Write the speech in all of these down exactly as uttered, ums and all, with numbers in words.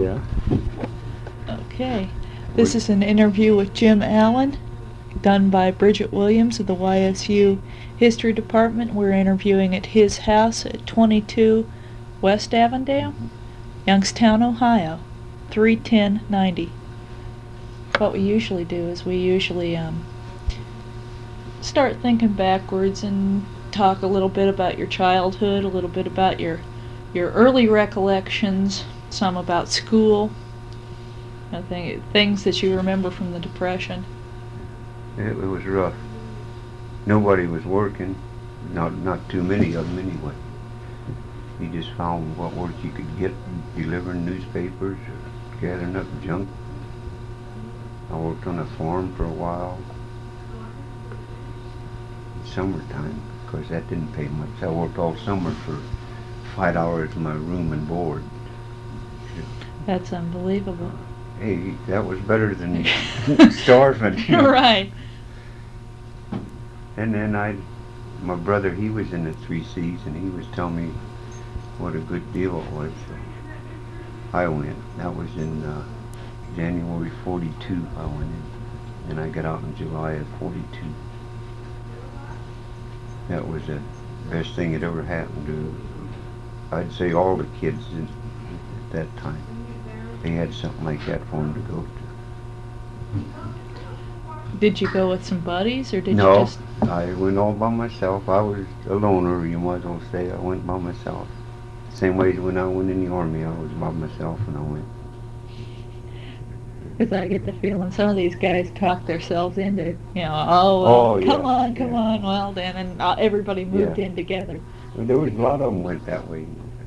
Yeah. Okay. This is an interview with Jim Allen, done by Bridget Williams of the Y S U History Department. We're interviewing at his house at twenty-two West Avondale, Mhm. Youngstown, Ohio, three ten ninety. What we usually do is we usually um, start thinking backwards and talk a little bit about your childhood, a little bit about your your early recollections, some about school, I think things that you remember from the Depression. It, it was rough. Nobody was working. Not not too many of them anyway. You just found what work you could get, delivering newspapers or gathering up junk. I worked on a farm for a while. Summertime, of course that didn't pay much. I worked all summer for five hours in my room and board. That's unbelievable. Hey, that was better than starving. Right. And then I, my brother, he was in the Three C's, and he was telling me what a good deal it was. So I went. That was in uh, January forty-two. I went in, and I got out in July of forty-two. That was the best thing that ever happened to, I'd say, all the kids in, at that time. They had something like that for them to go to. Did you go with some buddies, or did no, you just... I went all by myself. I was a loner, you might as well say. I went by myself. Same way as when I went in the Army, I was by myself when I went. Because I get the feeling some of these guys talk themselves into, you know, oh, well, Oh, come yeah, on, come yeah. on, well then, and uh, everybody moved Yeah. in together. Well, there was a lot of them went that way.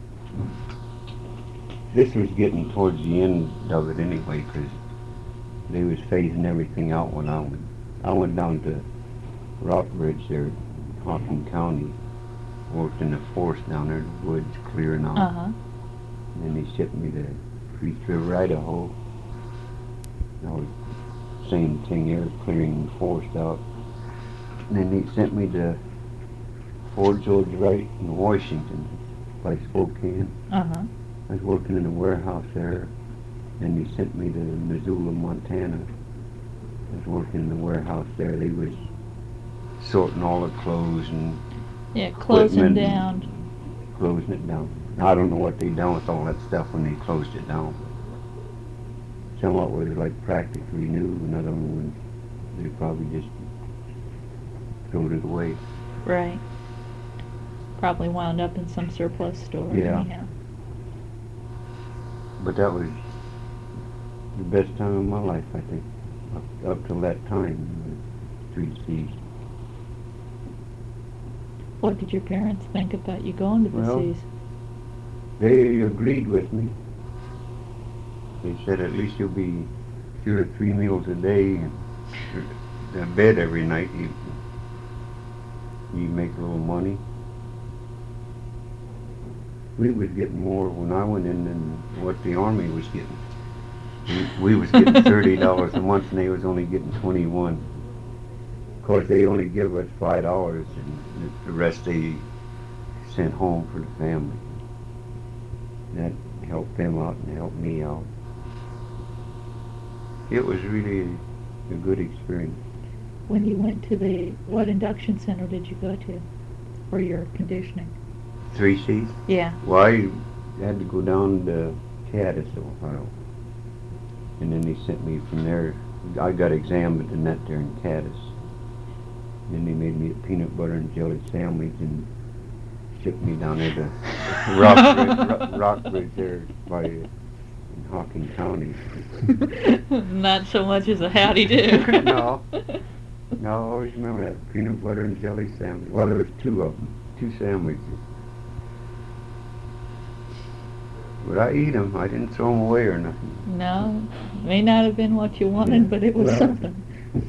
This was getting towards the end of it anyway, because they was phasing everything out when I went. I went down to Rockbridge there, in Hawkins County, worked in the forest down there in the woods, clearing out. Uh-huh. And then he sent me to Creek River, Idaho. I was same thing there, clearing the forest out. And then he sent me to Fort George Wright in Washington, by Spokane. Uh-huh. I was working in a warehouse there, and he sent me to Missoula, Montana. I was working in the warehouse there. They was sorting all the clothes and Yeah, closing equipment down. and closing it down. I don't know what they done with all that stuff when they closed it down. Some of it was like practically new, another one was they probably just threw it away. Right. Probably wound up in some surplus store. Yeah. Anyhow. But that was the best time of my life, I think, up, up till that time, the Three C's. What did your parents think about you going to the Well, seas? They agreed with me. They said at least you'll be two or three meals a day and a bed every night. You, you make a little money. We was getting more when I went in than what the Army was getting. We, we was getting thirty dollars a month, and they was only getting twenty-one. Of course, they only give us five dollars, and the rest they sent home for the family. That helped them out and helped me out. It was really a good experience. When you went to the, what induction center did you go to for your conditioning? Three C's? Yeah. Well, I had to go down to Cadiz, Ohio. And then they sent me from there. I got examined in that there in Cadiz. Then they made me a peanut butter and jelly sandwich and shipped me down there to Rockbridge, Rock, Rockbridge there by in Hawkins County. Not so much as a howdy do. No. No, I always remember that peanut butter and jelly sandwich. Well, there was two of them, two sandwiches. But I eat them. I didn't throw them away or nothing. No, may not have been what you wanted, Yeah. but it was Well. something.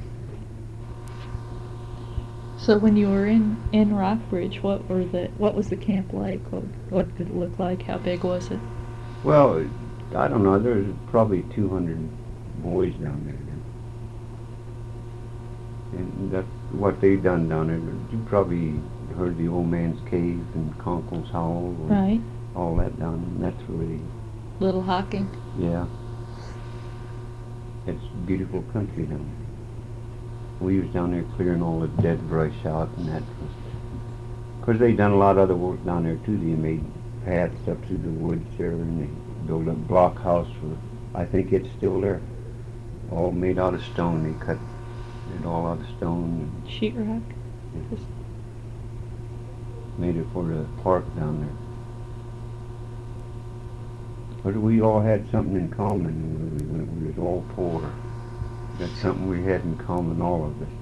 So when you were in, in Rockbridge, what were the what was the camp like? What, what did it look like? How big was it? Well, I don't know. There's probably two hundred boys down there. And that's what they done down there. You probably heard the Old Man's Cave and Conkle's Hole. Right. All that down there. And that's where they Little Hocking. Yeah. It's beautiful country down there. We was down there clearing all the dead brush out and that. Because they done a lot of other work down there too. They made paths up through the woods there, and they built a blockhouse for, I think it's still there. All made out of stone. They cut it all out of stone and Sheetrock. Just made it for the park down there. But we all had something in common. We, we, we was all poor. That's something we had in common, all of us.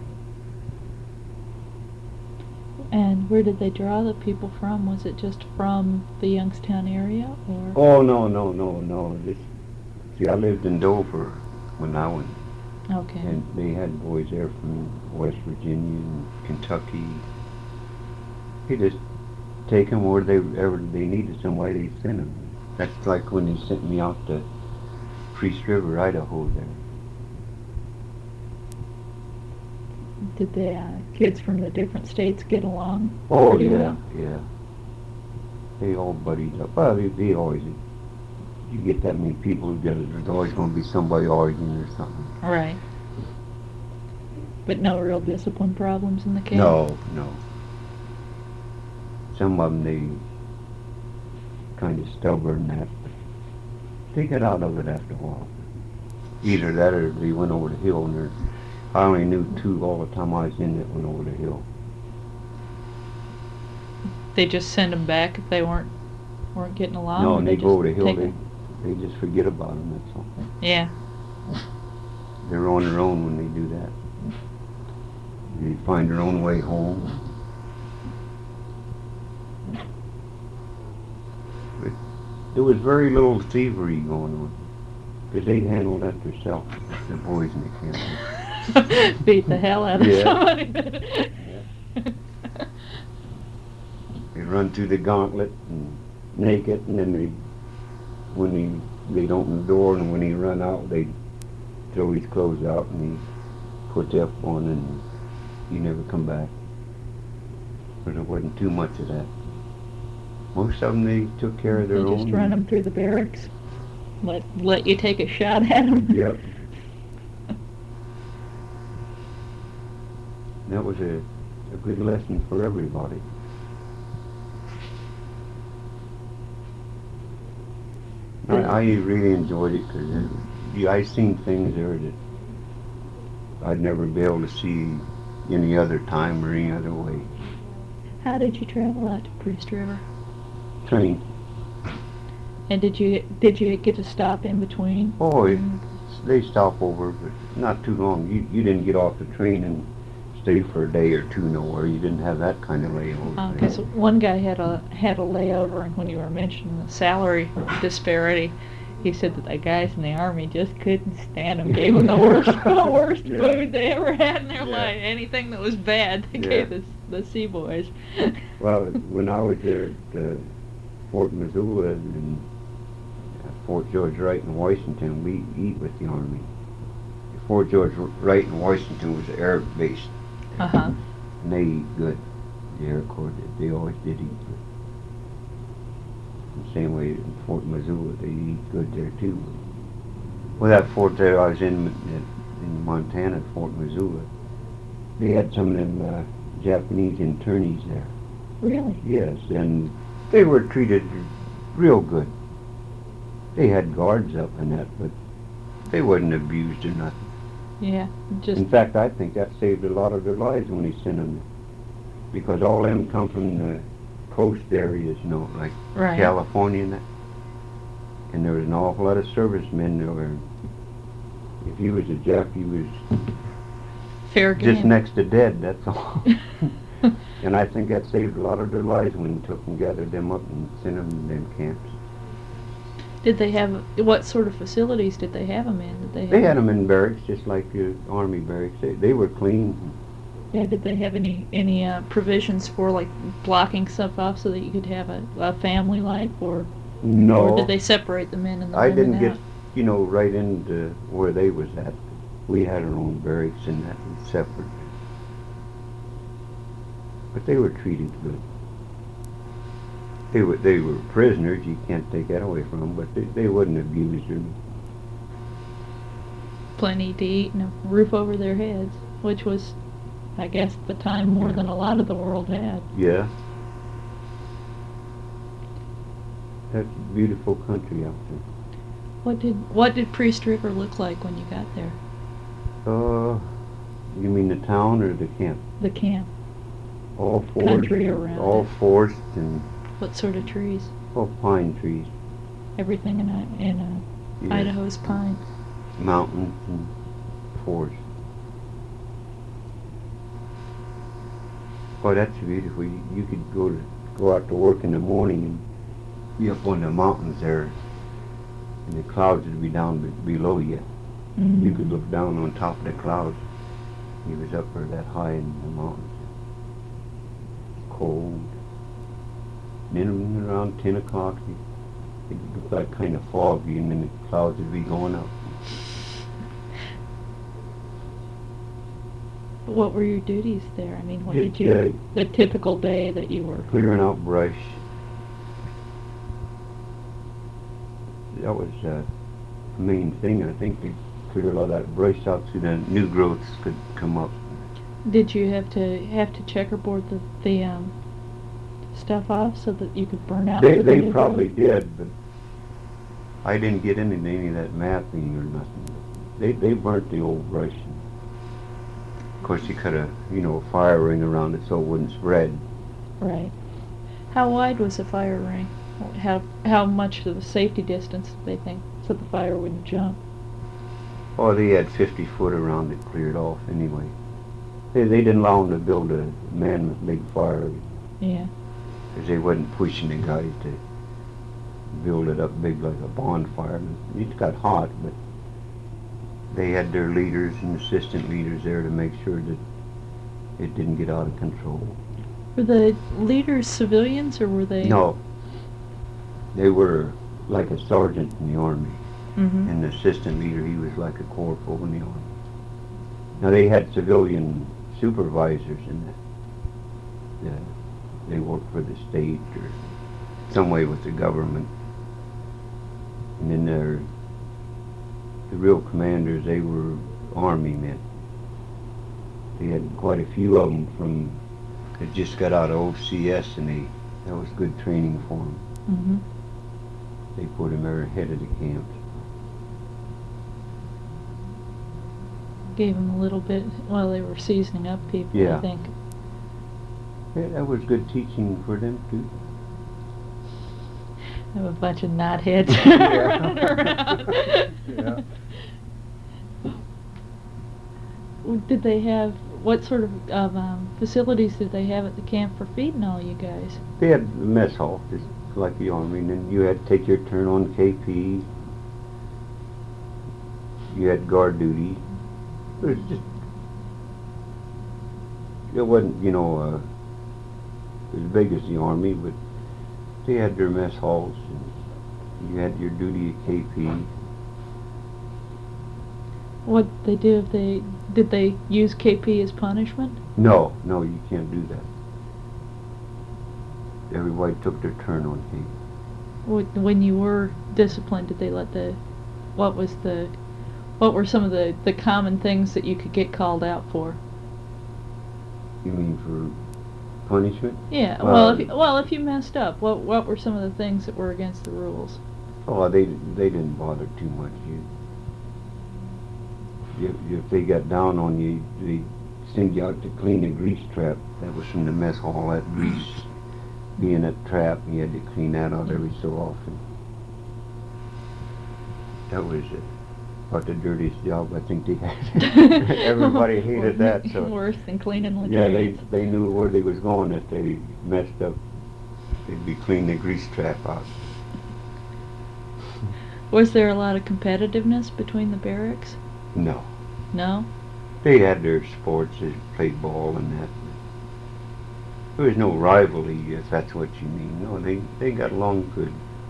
And where did they draw the people from? Was it just from the Youngstown area, or? Oh, no, no, no, no. This, see, I lived in Dover when I went. Okay. And they had boys there from West Virginia and Kentucky. He just take them where they ever they needed somebody, they sent them. That's like when they sent me out to Priest River, Idaho there. Did the uh, kids from the different states get along? Oh, pretty yeah, well? yeah. They all buddied up. Well, they, they always, you get that many people together, there's always going to be somebody arguing or something. Right. But no real discipline problems in the camp? No, no. Some of them, they kind of stubborn that, but they get out of it after a while. Either that or they went over the hill, and they're, I only knew two all the time I was in that went over the hill. They just send them back if they weren't weren't getting along? No, or and they, they go over the just hill, take they, 'em? they just forget about them, that's all. Yeah. They're on their own when they do that. They find their own way home. But there was very little thievery going on, because they handled that themselves, the boys in the camp. Beat the hell out of Yeah. somebody. They run through the gauntlet and naked, and then they, when he, they'd open the door, and when he run out, they'd throw his clothes out, and he put the F on, and he never come back. But there wasn't too much of that. Most of them, they took care of their They own. just run them through the barracks. Let let you take a shot at them. Yep. That was a, a good lesson for everybody. I, I really enjoyed it because yeah, I seen things there that I'd never be able to see any other time or any other way. How did you travel out to Priest River? Train. And did you did you get to stop in between? Oh, it, they stop over, but not too long. You you didn't get off the train and stay for a day or two nowhere. You didn't have that kind of layover. Okay, so one guy had a had a layover, and when you were mentioning the salary disparity, he said that the guys in the army just couldn't stand him. Gave them the worst, the worst Yeah. food they ever had in their Yeah. life. Anything that was bad, they Yeah. gave the the Sea Boys. Well, when I was there at uh, Fort Missoula and uh, Fort George Wright in Washington, we eat with the Army. Fort George Wright in Washington was an Air base, Uh huh. and they eat good. The Air Corps did. They always did eat good. The same way in Fort Missoula, they eat good there too. Well, that fort there I was in in Montana, Fort Missoula, they had some of them uh, Japanese internees there. Really? Yes, and they were treated real good. They had guards up and that, but they wasn't abused or nothing. Yeah. Just In fact, I think that saved a lot of their lives when he sent them, because all them come from the coast areas, you know, like right. California and that. And there was an awful lot of servicemen there. Were, if he was a Jeff, he was Fair game. just next to dead, that's all. And I think that saved a lot of their lives when he took and gathered them up and sent them to them camps. Did they have, what sort of facilities did they have them in? Did they have They had them in barracks, just like uh, Army barracks. They, they were clean. Yeah, did they have any any uh, provisions for like blocking stuff off so that you could have a, a family life, or No, or did they separate the men and the I women didn't get, out? you know, right into where they was at. We had our own barracks and that was separate. But they were treated good. They were, they were prisoners, you can't take that away from them, but they, they wouldn't abuse them. Plenty to eat and a roof over their heads, which was, I guess, at the time more than a lot of the world had. Yeah. That's a beautiful country out there. What did what did Priest River look like when you got there? Uh, you mean the town or the camp? The camp. All forest. Country around All it. forest and What sort of trees? all pine trees. Everything in I- in uh, Yeah. Idaho's pine. Mountains and forest. Boy, that's beautiful. You, you could go to go out to work in the morning and be up on the mountains there, and the clouds would be down be- below you. Mhm. You could look down on top of the clouds. You was up there that high in the mountains. Cold. Then around ten o'clock, it, it looked like kind of foggy, and then the clouds would be going up. What were your duties there? I mean, what It, did you? uh, The typical day that you were. Clearing out brush. That was uh, the main thing. I think to clear a lot of that brush out so the new growths could come up. Did you have to have to checkerboard the the um, stuff off so that you could burn out? They for the they new probably growth? did, but I didn't get into any of that mapping or nothing. They they burnt the old brush. Of course, you cut a you know a fire ring around it so it wouldn't spread. Right. How wide was the fire ring? How how much of a safety distance did they think so the fire wouldn't jump? Oh, they had fifty foot around it cleared off anyway. They they didn't allow them to build a man with big fire. Yeah. Because they wasn't pushing the guys to build it up big like a bonfire. It got hot, but they had their leaders and assistant leaders there to make sure that it didn't get out of control. Were the leaders civilians or were they? No, they were like a sergeant in the Army, Mm-hmm. and the assistant leader, he was like a corporal in the Army. Now they had civilian supervisors in that. Yeah, they worked for the state or some way with the government. And then there, the real commanders, they were Army men. They had quite a few of them from, that just got out of O C S, and they, that was good training for them. Mm-hmm. They put them there head of the camp. Gave them a little bit while they were seasoning up people, Yeah. I think. Yeah, that was good teaching for them too. Have a bunch of knotheads Yeah. running around. Yeah. Did they have, what sort of, of um, facilities did they have at the camp for feeding all you guys? They had the mess hall, just like the Army, and then you had to take your turn on K P. You had guard duty. It was just, it wasn't, you know, uh, as big as the Army, but they had their mess halls, and you had your duty at K P. What they do if they, did they use K P as punishment? No, no, you can't do that. Everybody took their turn on K P. Wh- When you were disciplined, did they let the, what was the, what were some of the, the common things that you could get called out for? You mean for punishment? Yeah, Well, well, if you, well, if you messed up, what what were some of the things that were against the rules? Oh, they they didn't bother too much. You, if, if they got down on you, they send you out to clean a grease trap. That was from the mess hall. That grease being a trap, and you had to clean that out every so often. That was uh, about the dirtiest job I think they had. Everybody hated that. So Worse than cleaning yeah, they latrines. they knew where they was going if they messed up. They'd be cleaning the grease trap out. Was there a lot of competitiveness between the barracks? No. No? They had their sports, they played ball and that. There was no rivalry, if that's what you mean. No, they, they got along good.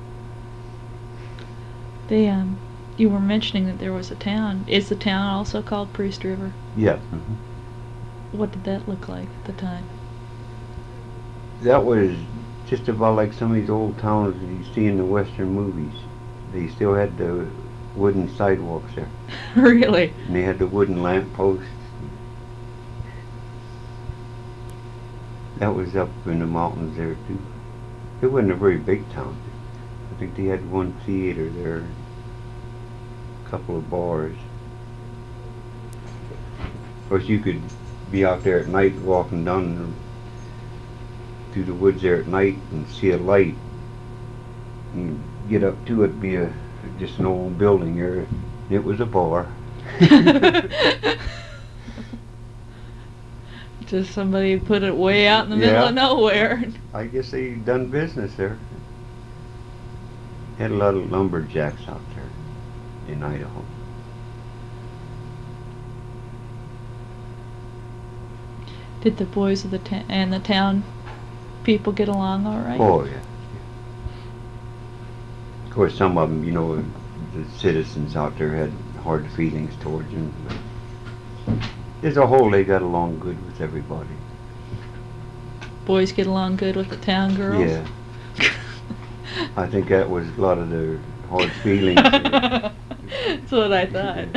They, um, you were mentioning that there was a town. Is the town also called Priest River? Yeah. hmm What did that look like at the time? That was just about like some of these old towns that you see in the Western movies. They still had the wooden sidewalks there. Really? And they had the wooden lamp posts. That was up in the mountains there too. It wasn't a very big town. I think they had one theater there, a couple of bars. Of course, you could be out there at night walking down the, through the woods there at night and see a light. And get up to it, be a just an old building there. It was a bar. Just somebody put it way out in the middle Yeah. of nowhere. I guess they done business there. Had a lot of lumberjacks out there in Idaho. Did the boys of the ta- and the town people get along all right? Oh, yeah. Of course, some of them, you know, the citizens out there had hard feelings towards them. But as a whole, they got along good with everybody. Boys get along good with the town girls? Yeah. I think that was a lot of their hard feelings. That's what I thought.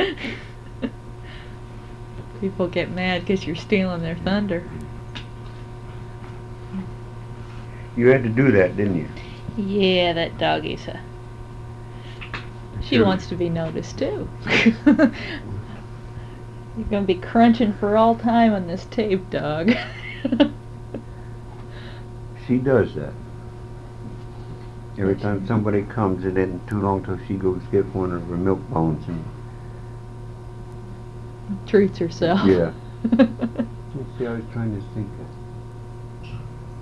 People get mad because you're stealing their thunder. You had to do that, didn't you? Yeah, that doggy's a... She Sure. wants to be noticed too. You're gonna be crunching for all time on this tape, dog. She does that. Every time somebody comes, it isn't too long till she goes get one of her milk bones and Treats herself. yeah. Let's see, I was trying to think. Of,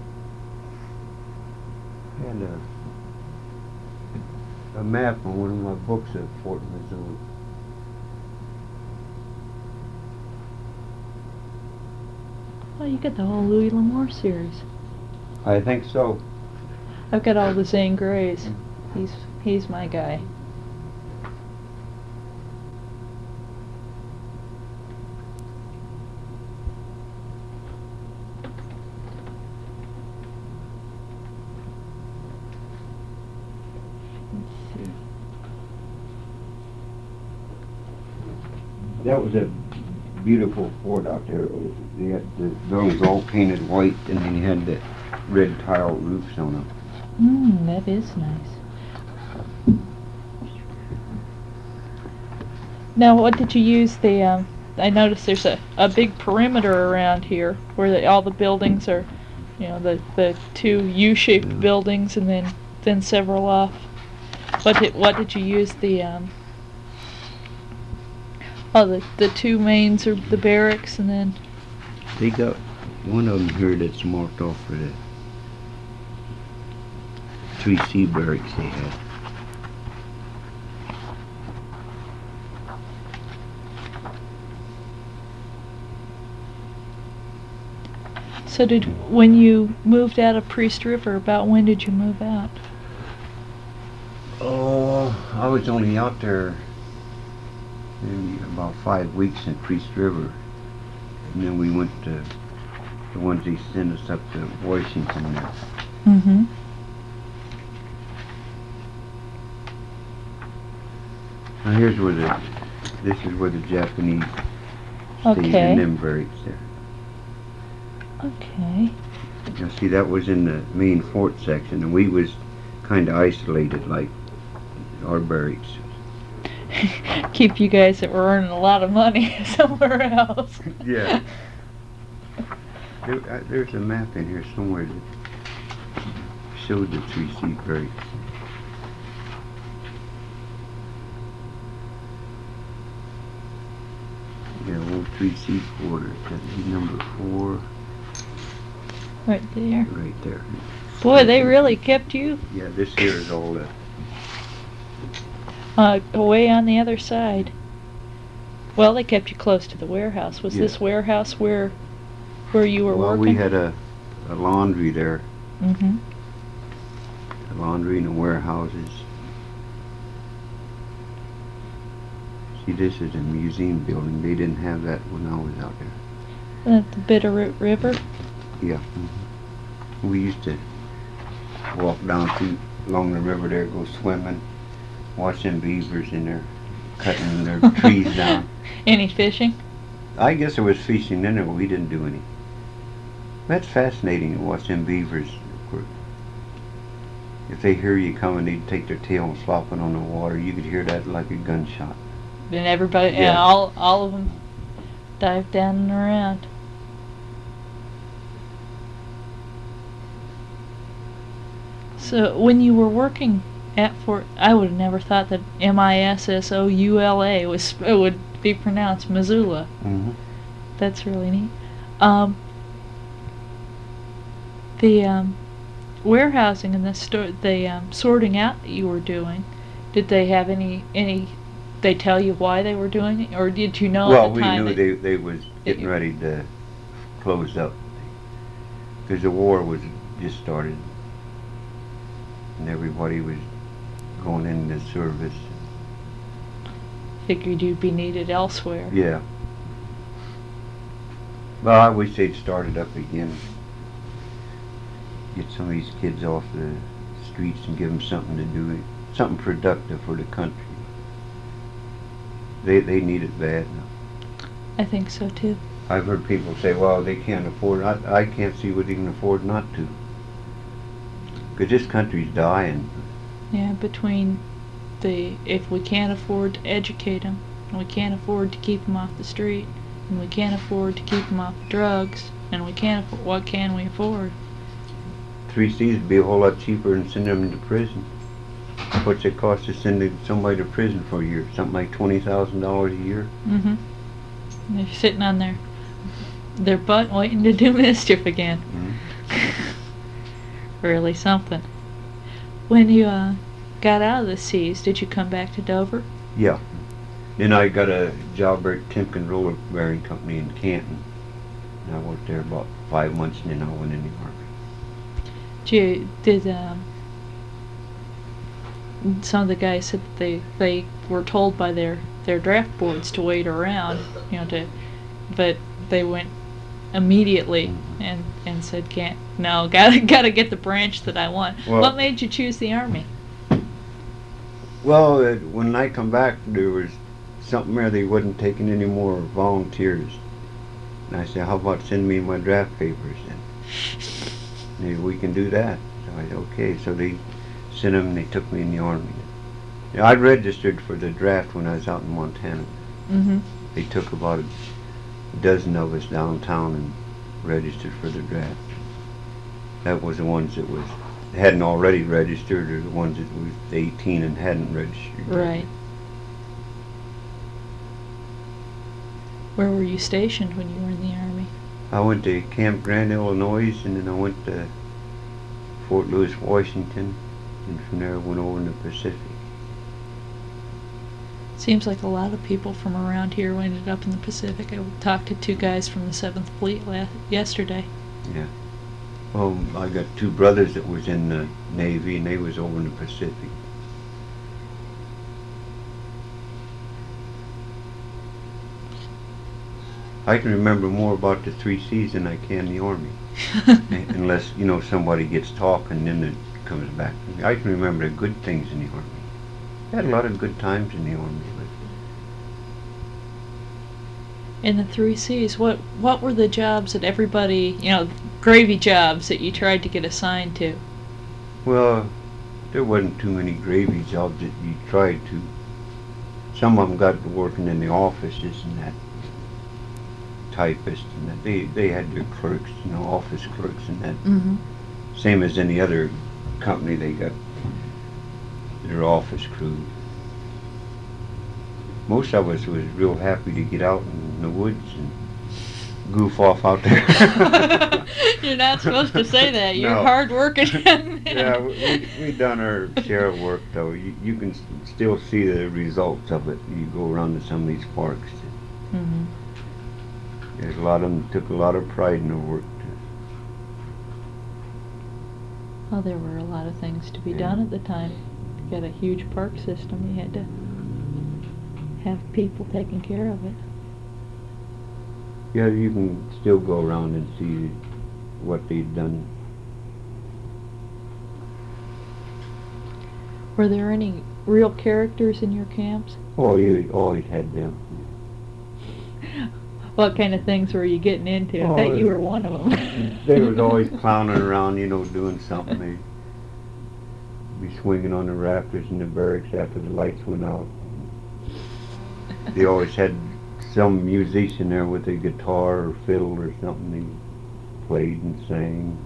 I had a, a map on one of my books at Fort Missouri. Well, you got the whole Louis L'Amour series. I think so. I've got all the Zane Greys. He's he's my guy. Let's see. That was a beautiful fort out there. They had the buildings all painted white, and then you had the red tile roofs on them. Hmm, that is nice. Now, what did you use the, um, I noticed there's a, a big perimeter around here where the, all the buildings are, you know, the, the two U-shaped Yeah. buildings and then, then several off. What did, what did you use the, um, oh, the, the two mains are the barracks and then, They got one of them here that's marked off for the three C barracks they had. so did, when you moved out of Priest River, about when did you move out? Oh, I was only out there maybe about five weeks in Priest River. And then we went to the ones they sent us up to Washington there. Mm-hmm. Now here's where the, this is where the Japanese stayed Okay. in them barracks there. Okay. Now see, that was in the main fort section, and we was kind of isolated, like our barracks. Keep you guys that were earning a lot of money somewhere else. Yeah. There, uh, there's a map in here somewhere that showed the three C barracks. Yeah, old three C quarters. That'd be number four, Right there. right there. Boy, they really kept you Yeah, this here is all the. uh, away on the other side. Well, they kept you close to the warehouse. Was Yeah. this warehouse where where you were Well, working? we had a, a laundry there, Mm-hmm. a laundry and the warehouses. See, this is a museum building. They didn't have that when I was out there. At the Bitterroot River. Yeah. mhm. We used to walk down through along the river there, go swimming, watch them beavers in there cutting their trees down. Any fishing? I guess there was fishing in there, but we didn't do any. That's fascinating to watch them beavers. If they hear you coming, they'd take their tail and slop it on the water. You could hear that like a gunshot. And everybody, Yeah. yeah, all all of them dive down and around. So when you were working at Fort, I would have never thought that M I S S O U L A was it would be pronounced Missoula. Mm-hmm. That's really neat. Um, the um, warehousing and the store, the um, sorting out that you were doing, did they have any any? They tell you why they were doing it, or did you know Well, at the we time? knew that- they they was getting you- ready to close up because the war was just started, and everybody was going into service. Figured you'd be needed elsewhere. Yeah. Well, I wish they'd started up again. Get some of these kids off the streets and give them something to do, something productive for the country. They they need it bad now. I think so too. I've heard people say, well, they can't afford it. I, I can't see what they can afford not to. Because this country's dying. Yeah, between the if we can't afford to educate them, and we can't afford to keep them off the street, and we can't afford to keep them off drugs, and we can't afford, what can we afford? Three C's would be a whole lot cheaper than sending them to prison. What's it cost to send somebody to prison for a year? Something like twenty thousand dollars a year? Mm-hmm. And they're sitting on their their butt waiting to do mischief again. Mm-hmm. Really something. When you uh, got out of the seas, did you come back to Dover? Yeah. Then I got a job at Timken Roller Bearing Company in Canton. And I worked there about five months and then I went in the Army. Did you, did um, some of the guys said that they they were told by their their draft boards to wait around, you know, to, but they went immediately and and said can't no gotta gotta get the branch that I want. Well- What made you choose the Army? Well, uh, when I come back, there was something there they wasn't taking any more volunteers. And I said, how about send me my draft papers then? Maybe we can do that. So I said, okay. So they sent them and they took me in the Army. Yeah, I registered for the draft when I was out in Montana. Mm-hmm. They took about a dozen of us downtown and registered for the draft. That was the ones that was hadn't already registered, or the ones that was eighteen and hadn't registered. Right. Where were you stationed when you were in the Army? I went to Camp Grant, Illinois, and then I went to Fort Lewis, Washington, and from there I went over in the Pacific. Seems like a lot of people from around here ended up in the Pacific. I talked to two guys from the seventh Fleet la- yesterday. Yeah. Well, I got two brothers that was in the Navy, and they was over in the Pacific. I can remember more about the three C's than I can the Army. Unless, you know, somebody gets talking, then it comes back to me. I can remember the good things in the Army. I had a lot of good times in the Army. But In the three C's, what what were the jobs that everybody, you know, gravy jobs that you tried to get assigned to? well, there wasn't too many gravy jobs that you tried to. Some of them got to working in the offices and that, typists and that. They, they had their clerks, you know, office clerks and that. Mm-hmm. Same as any other company, they got their office crew. Most of us was real happy to get out in the woods and goof off out there. You're not supposed to say that. You're No. hard working. Yeah, we, we, we done our share of work though. You, you can s- still see the results of it. You go around to some of these parks. Mm-hmm. There's a lot of them took a lot of pride in their work. Well, there were a lot of things to be Yeah. done at the time. You got a huge park system. You had to have people taking care of it. Yeah, you can still go around and see what they've done. Were there any real characters in your camps? Oh, you always had them. What kind of things were you getting into? I Oh, bet you were one of them. They was always clowning around, you know, doing something. They'd be swinging on the rafters in the barracks after the lights went out. They always had some musician there with a guitar or fiddle or something. They played and sang.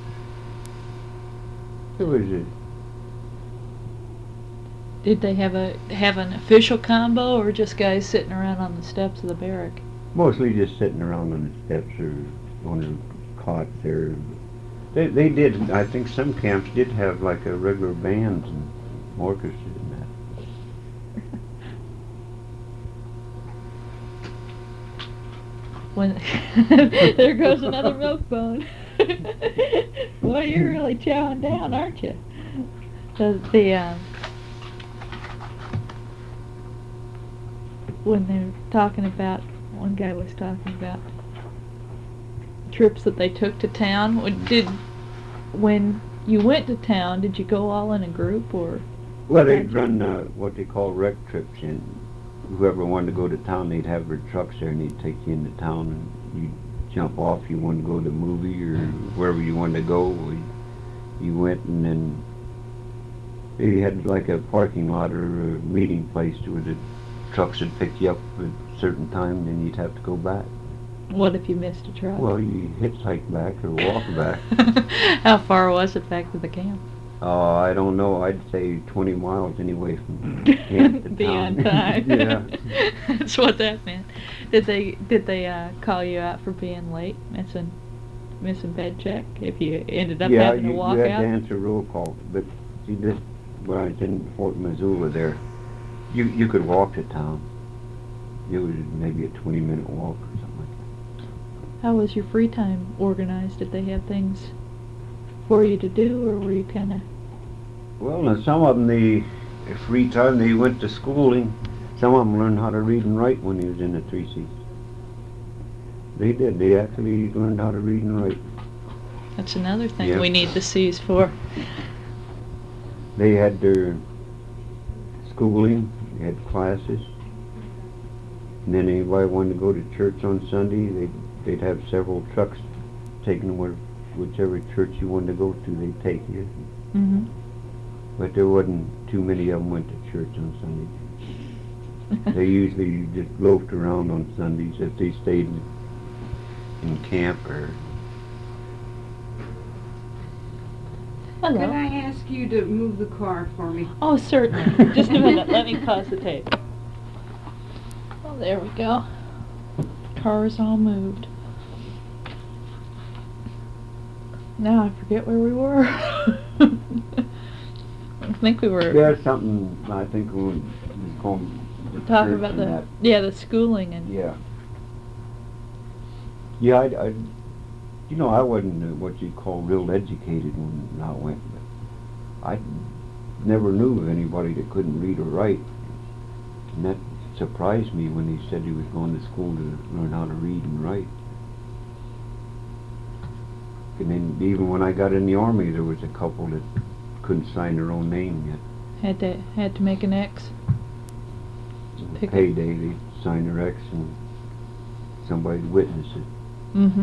It was a, Did they have a have an official combo, or just guys sitting around on the steps of the barrack? mostly just sitting around on the steps or on the cots there. They they did. I think some camps did have like a regular band and orchestra and that. When there goes another milk bone. Boy, you're really chowing down, aren't you? The, the um, when they were talking about, one guy was talking about trips that they took to town. When- Did when you went to town, did you go all in a group, or? Well, they'd run uh, what they call rec trips, and whoever wanted to go to town, they'd have their trucks there, and they'd take you into town, and you'd jump off. You wanted to go to the movie or wherever you wanted to go. You, you went, and then they had like a parking lot or a meeting place where the trucks would pick you up at a certain time, then you'd have to go back. What if you missed a truck? Well, you hitchhike back or walk back. How far was it back to the camp? Uh, I don't know. I'd say twenty miles anyway from camp to Be town. on time. Yeah. That's what that meant. Did they did they uh, call you out for being late, missing missing bed check? If you ended up yeah, having you, to walk you had out. to answer roll call. But see, this when I was in Fort Missoula there, you you could walk to town. It was maybe a twenty minute walk or something like that. How was your free time organized? Did they have things for you to do, or were you kind of? Well, now some of them, the free time they went to schooling. Some of them learned how to read and write when they was in the three Cs. They did. They actually learned how to read and write. That's another thing Yeah. we need the C's for. They had their schooling. They had classes. And then anybody wanted to go to church on Sunday, they'd, they'd have several trucks taking where, whichever church you wanted to go to, they'd take you. Mm-hmm. But there wasn't too many of them went to church on Sunday. They usually just loafed around on Sundays if they stayed in, in camp or... Hello. Could I ask you to move the car for me? Oh, certainly. Just a minute. Let me pause the tape. Oh, there we go. Car is all moved. Now I forget where we were. I think we were There's something, I think, we was called the talking church about and the that. yeah the schooling and Yeah. Yeah, I, I, you know, I wasn't uh, what you'd call real educated when I went, but I never knew of anybody that couldn't read or write. And that surprised me when he said he was going to school to learn how to read and write. And then even when I got in the Army, there was a couple that couldn't sign their own name yet. had to had to make an X. Pick a- Payday, they'd sign their X and somebody'd witness it. Mm-hmm.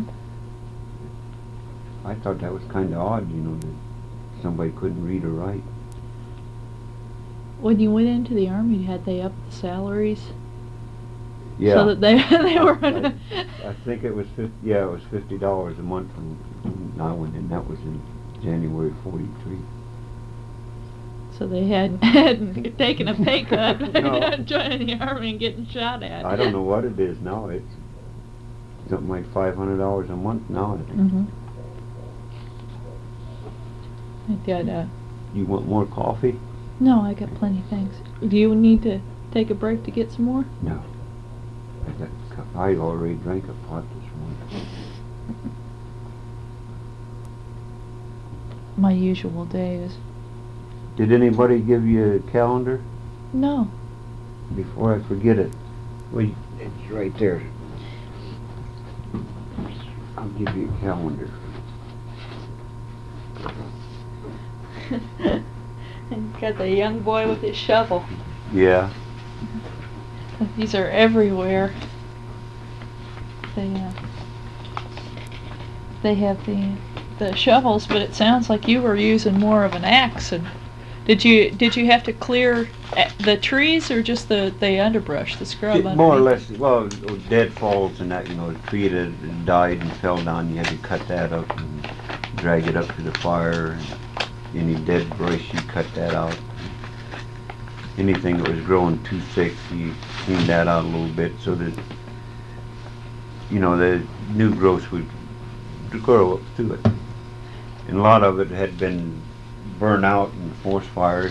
I thought that was kind of odd, you know, that somebody couldn't read or write. When you went into the Army, had they upped the salaries Yeah. so that they they were? I, I think it was fifty. Yeah, it was fifty dollars a month when I went in. That was in January forty-three. So they hadn't, hadn't taken a pay cut No. joining the Army and getting shot at. I don't know what it is now. It's something like five hundred dollars a month now. I think. Mm-hmm. I got uh, You want more coffee? no, I got plenty, thanks. Do you need to take a break to get some more? No. I got. co- I already drank a pot this morning. My usual day is Did anybody give you a calendar? no. Before I forget it. Well, it's right there. I'll give you a calendar. And got the young boy with his shovel. Yeah. These are everywhere. They uh, they have the the shovels, but it sounds like you were using more of an axe. And did you did you have to clear a- the trees or just the the underbrush, the scrub? It- more or underneath? less, well, deadfalls and that, you know, a tree that had died and fell down, you had to cut that up and drag it up to the fire. And any dead brush, you cut that out. Anything that was growing too thick, you cleaned that out a little bit so that, you know, the new growth would grow up through it. And a lot of it had been burned out in forest fires.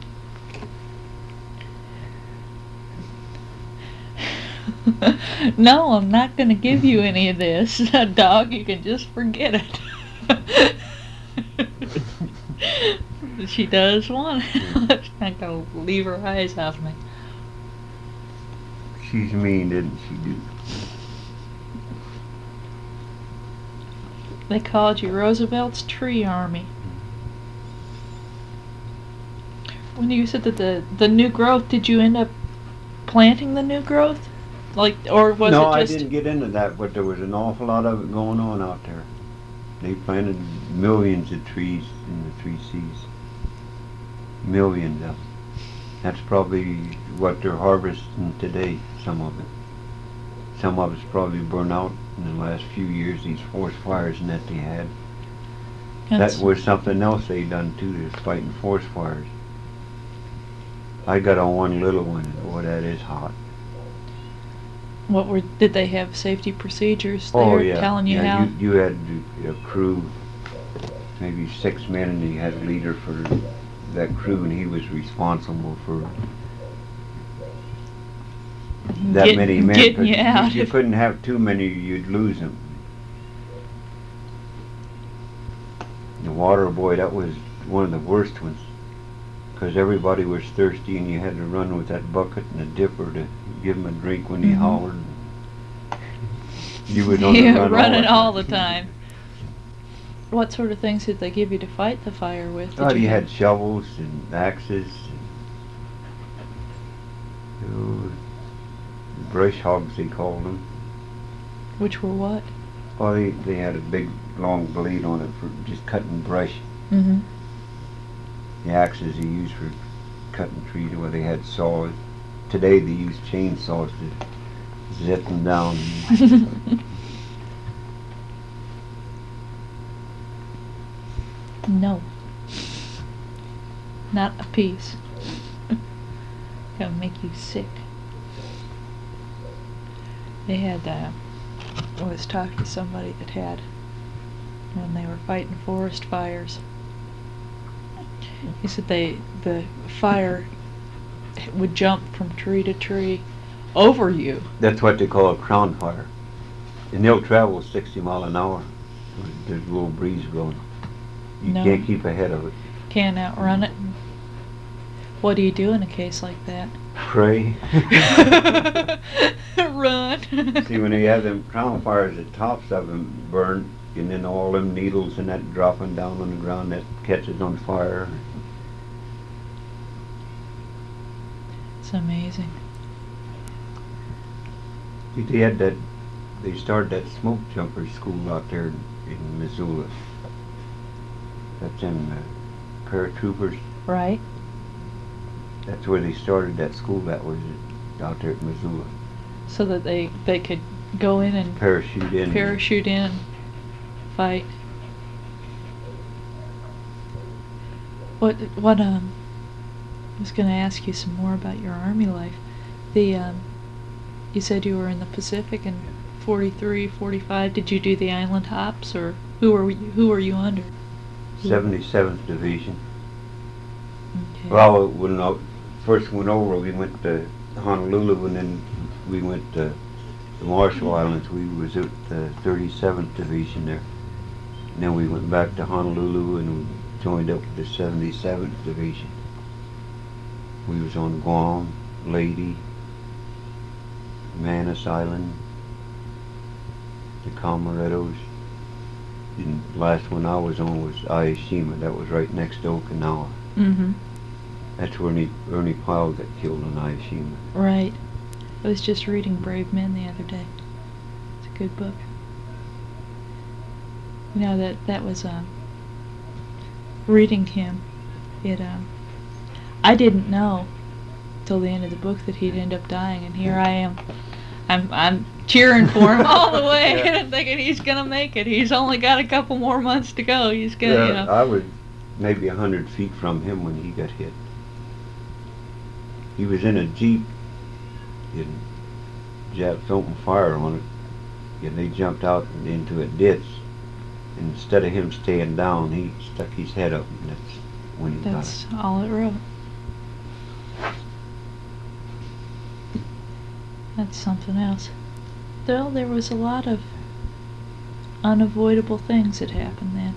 No, I'm not going to give you any of this, dog. You can just forget it. She does want it. She's not going to leave her eyes off me. She's mean, didn't she, dude? They called you Roosevelt's Tree Army. When you said that the, the new growth, did you end up planting the new growth? Like, or was no, it just... I didn't get into that, but there was an awful lot of it going on out there. They planted millions of trees in the Three Seas. Millions of them. That's probably what they're harvesting today, some of it. Some of it's probably burned out in the last few years, these forest fires and that they had. That's- That was something else they done too, they was fighting forest fires. I got on one little one, and boy, that is hot. What were, did they have safety procedures there Oh yeah, telling you yeah, how? you, you had a crew, maybe six men, and you had a leader for that crew, and he was responsible for that Get- many men. getting 'cause you out. You couldn't have too many, you'd lose them. The water, boy, that was one of the worst ones, because everybody was thirsty, and you had to run with that bucket and a dipper to give them a drink when he Mhm. hollered. You would on the Yeah, run running all all the time. What sort of things did they give you to fight the fire with? Did Oh, you have- had shovels and axes. And, oh, brush hogs, they called them. Which were what? Oh, they, they had a big, long blade on it for just cutting brush. Mm-hmm. The axes they used for cutting trees, where they had saws. Today they use chainsaws to zip them down. No. Not a piece. Gonna make you sick. They had, uh, I was talking to somebody that had, when they were fighting forest fires, he said they, the fire would jump from tree to tree over you. That's what they call a crown fire. And they'll travel sixty mile an hour. There's a little breeze blowing. You No. can't keep ahead of it. Can't outrun it. What do you do in a case like that? Pray. Run. See, when they have them crown fires, the tops of them burn, and then all them needles and that dropping down on the ground, that catches on fire. It's amazing. See, they had that, they started that smoke jumper school out there in, in Missoula. That's them uh, paratroopers. Right? That's where they started that school. That was out there at Missoula. So that they, they could go in and Parachute in. parachute in, fight. What, what, um, I was gonna ask you some more about your Army life. The, um, you said you were in the Pacific in forty-three, forty-five. Did you do the island hops, or who were you, who were you under? seventy-seventh Division. Okay. Well, when I first went over, we went to Honolulu, and then we went to the Marshall Islands. We was at the thirty-seventh Division there. And then we went back to Honolulu and we joined up with the seventy-seventh Division. We was on Guam, Leyte, Manus Island, the Comoretos. And the last one I was on was Aishima. That was right next to Okinawa. Mm-hmm. That's where Ernie, Ernie Pyle got killed in Hiroshima. Right. I was just reading Brave Men the other day. It's a good book. You know, that, that was, um, reading him, it, um, I didn't know till the end of the book that he'd end up dying, and here I am. I'm, I'm cheering for him all the way, Yeah. and I'm thinking he's gonna make it. He's only got a couple more months to go. He's gonna, Yeah, you know. I was maybe a hundred feet from him when he got hit. He was in a Jeep, and Japs opened fire on it, and they jumped out into a ditch. And instead of him staying down, he stuck his head up, and that's when he That's got all it wrote. That's something else. Well, there was a lot of unavoidable things that happened then.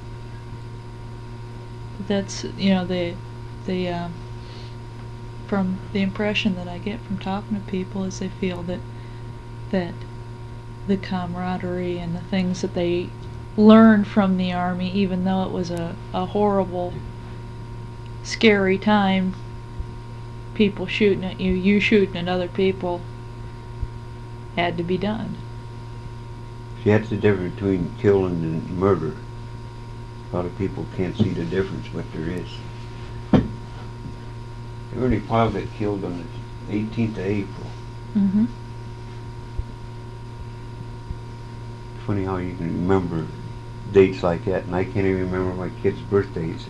But that's, you know, the, the, um, from the impression that I get from talking to people is they feel that, that the camaraderie and the things that they learned from the Army, even though it was a, a horrible, scary time, people shooting at you, you shooting at other people, had to be done. it. See, that's the difference between killing and murder. A lot of people can't see the difference, but there is. Ernie Pyle got killed on the eighteenth of April. Mm-hmm. Funny how you can remember dates like that, and I can't even remember my kids' birthdays.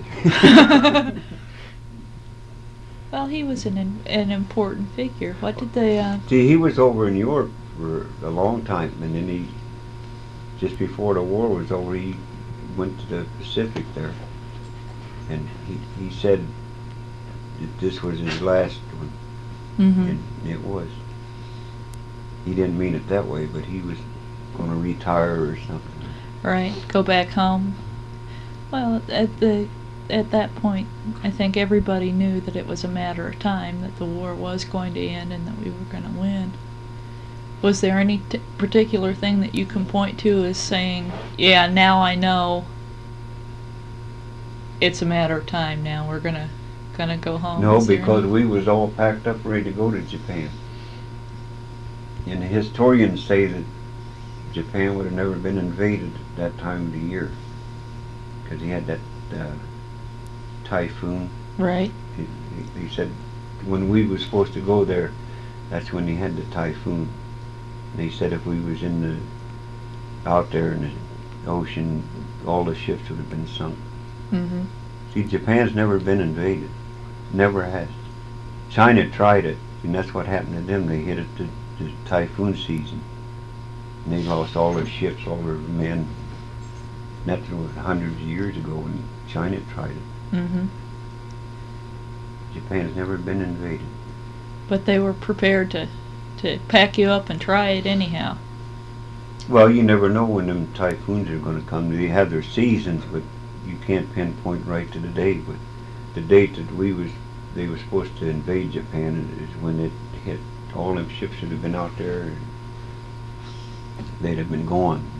Well, he was an an important figure. What did they? Uh, See, he was over in Europe for a long time, and then he, just before the war was over, he went to the Pacific there, and he he said that this was his last one, mm-hmm. and it was. He didn't mean it that way, but he was going to retire or something. Right. Go back home. Well, at the at that point, I think everybody knew that it was a matter of time, that the war was going to end and that we were going to win. Was there any t- particular thing that you can point to as saying, yeah, now I know it's a matter of time now, we're gonna gonna go home? No, Is there because any- we was all packed up ready to go to Japan. And the historians say that Japan would have never been invaded at that time of the year, because he had that uh, typhoon. Right. He, he, he said when we was supposed to go there, that's when he had the typhoon. And he said if we was in the out there in the ocean, all the ships would have been sunk. Mm-hmm. See, Japan's never been invaded. Never has. China tried it, and that's what happened to them. They hit it the, the typhoon season. And they lost all their ships, all their men. And that was hundreds of years ago when China tried it. Mm-hmm. Japan's never been invaded. But they were prepared to, to pack you up and try it anyhow. Well, you never know when them typhoons are going to come. They have their seasons, but you can't pinpoint right to the date. But the date that we was, they were supposed to invade Japan is when it hit. All them ships should have been out there. They'd have been gone.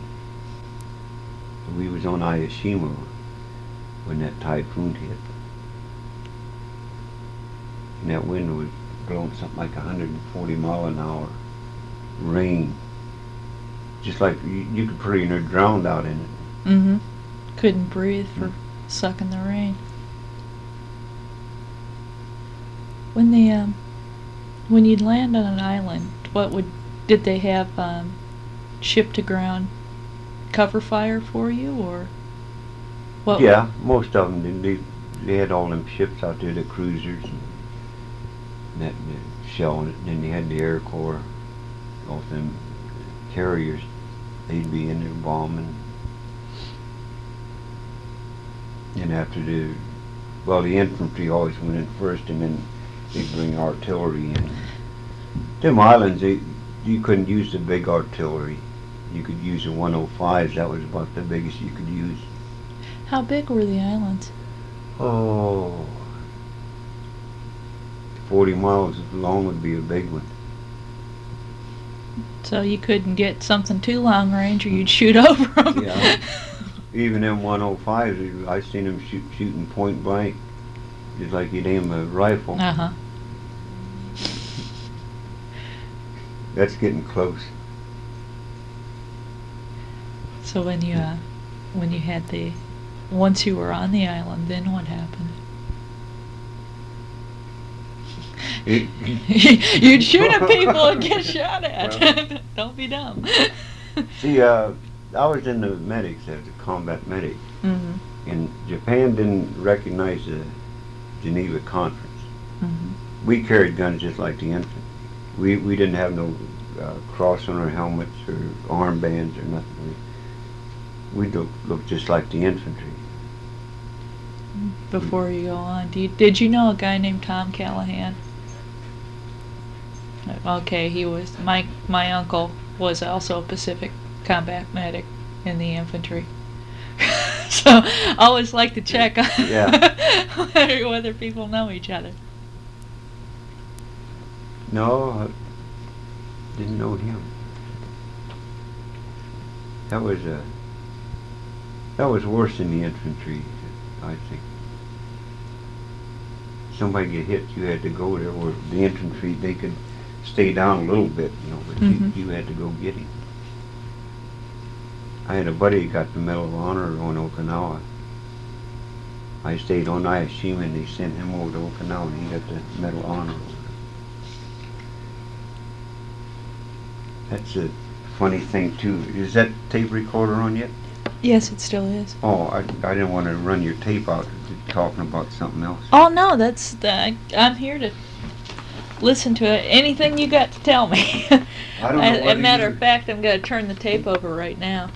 We was on Hiroshima when that typhoon hit. And that wind was blowing something like one hundred forty mile an hour. Rain. Just like you, you could pretty near drowned out in it. Mm-hmm. Couldn't breathe for sucking the rain. When the um, when you'd land on an island, what would did they have um, ship to ground cover fire for you, or what? Yeah, most of them did. They, they had all them ships out there, the cruisers and that the shell, and then they had the Air Corps, all them carriers. They'd be in there bombing. And after the, well, the infantry always went in first, and then they'd bring artillery in. Them islands, they, you couldn't use the big artillery. You could use the one oh fives. That was about the biggest you could use. How big were the islands? Oh, forty miles long would be a big one. So you couldn't get something too long range, or you'd shoot over them. Yeah. Even them one oh fives, I seen them shoot, shooting point blank. just like you'd aim a rifle. Uh huh. That's getting close. So when you uh, when you had the once you were on the island, then what happened? It, You'd shoot at people and get shot at. Well. Don't be dumb. See, uh, I was in the medics as a combat medic, Mhm. and Japan didn't recognize the Geneva Conference. Mhm. We carried guns just like the infantry. We we didn't have no uh, cross on our helmets or armbands or nothing. We, we looked, looked just like the infantry. Before you go on, do you, did you know a guy named Tom Callahan? Okay, he was my my uncle was also a Pacific combat medic in the infantry. So I always like to check on Yeah. whether, whether people know each other. No, I didn't know him. That was a that was worse than the infantry, I think. Somebody get hit, you had to go there. Where the infantry, they could stay down a little bit, you know, but Mhm. you, you had to go get him. I had a buddy who got the Medal of Honor on Okinawa. I stayed on Iashima and they sent him over to Okinawa and he got the Medal of Honor. That's a funny thing too. Is that tape recorder on yet? Yes, it still is. Oh, I, I didn't want to run your tape out talking about something else. Oh no, that's the, I'm here to listen to it. Anything you got to tell me. I don't know As a whether matter you- of fact, I'm going to turn the tape over right now.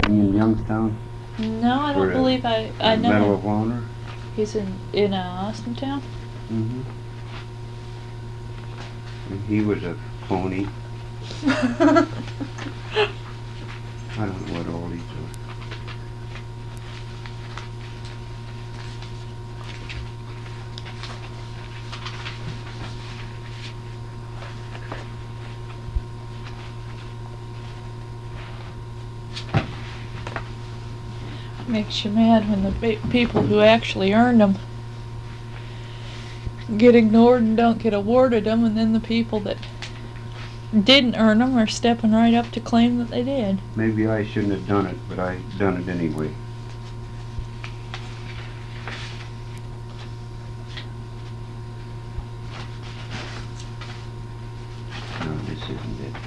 he in Youngstown? No, I For don't a- believe I. I know Medal him. of Honor? He's in in uh, Austintown. Mm-hmm. And he was a phony. I don't know what all these are. Makes you mad when the pe- people who actually earned them get ignored and don't get awarded them, and then the people that didn't earn them are stepping right up to claim that they did. Maybe I shouldn't have done it, but I done it anyway. No, this isn't it.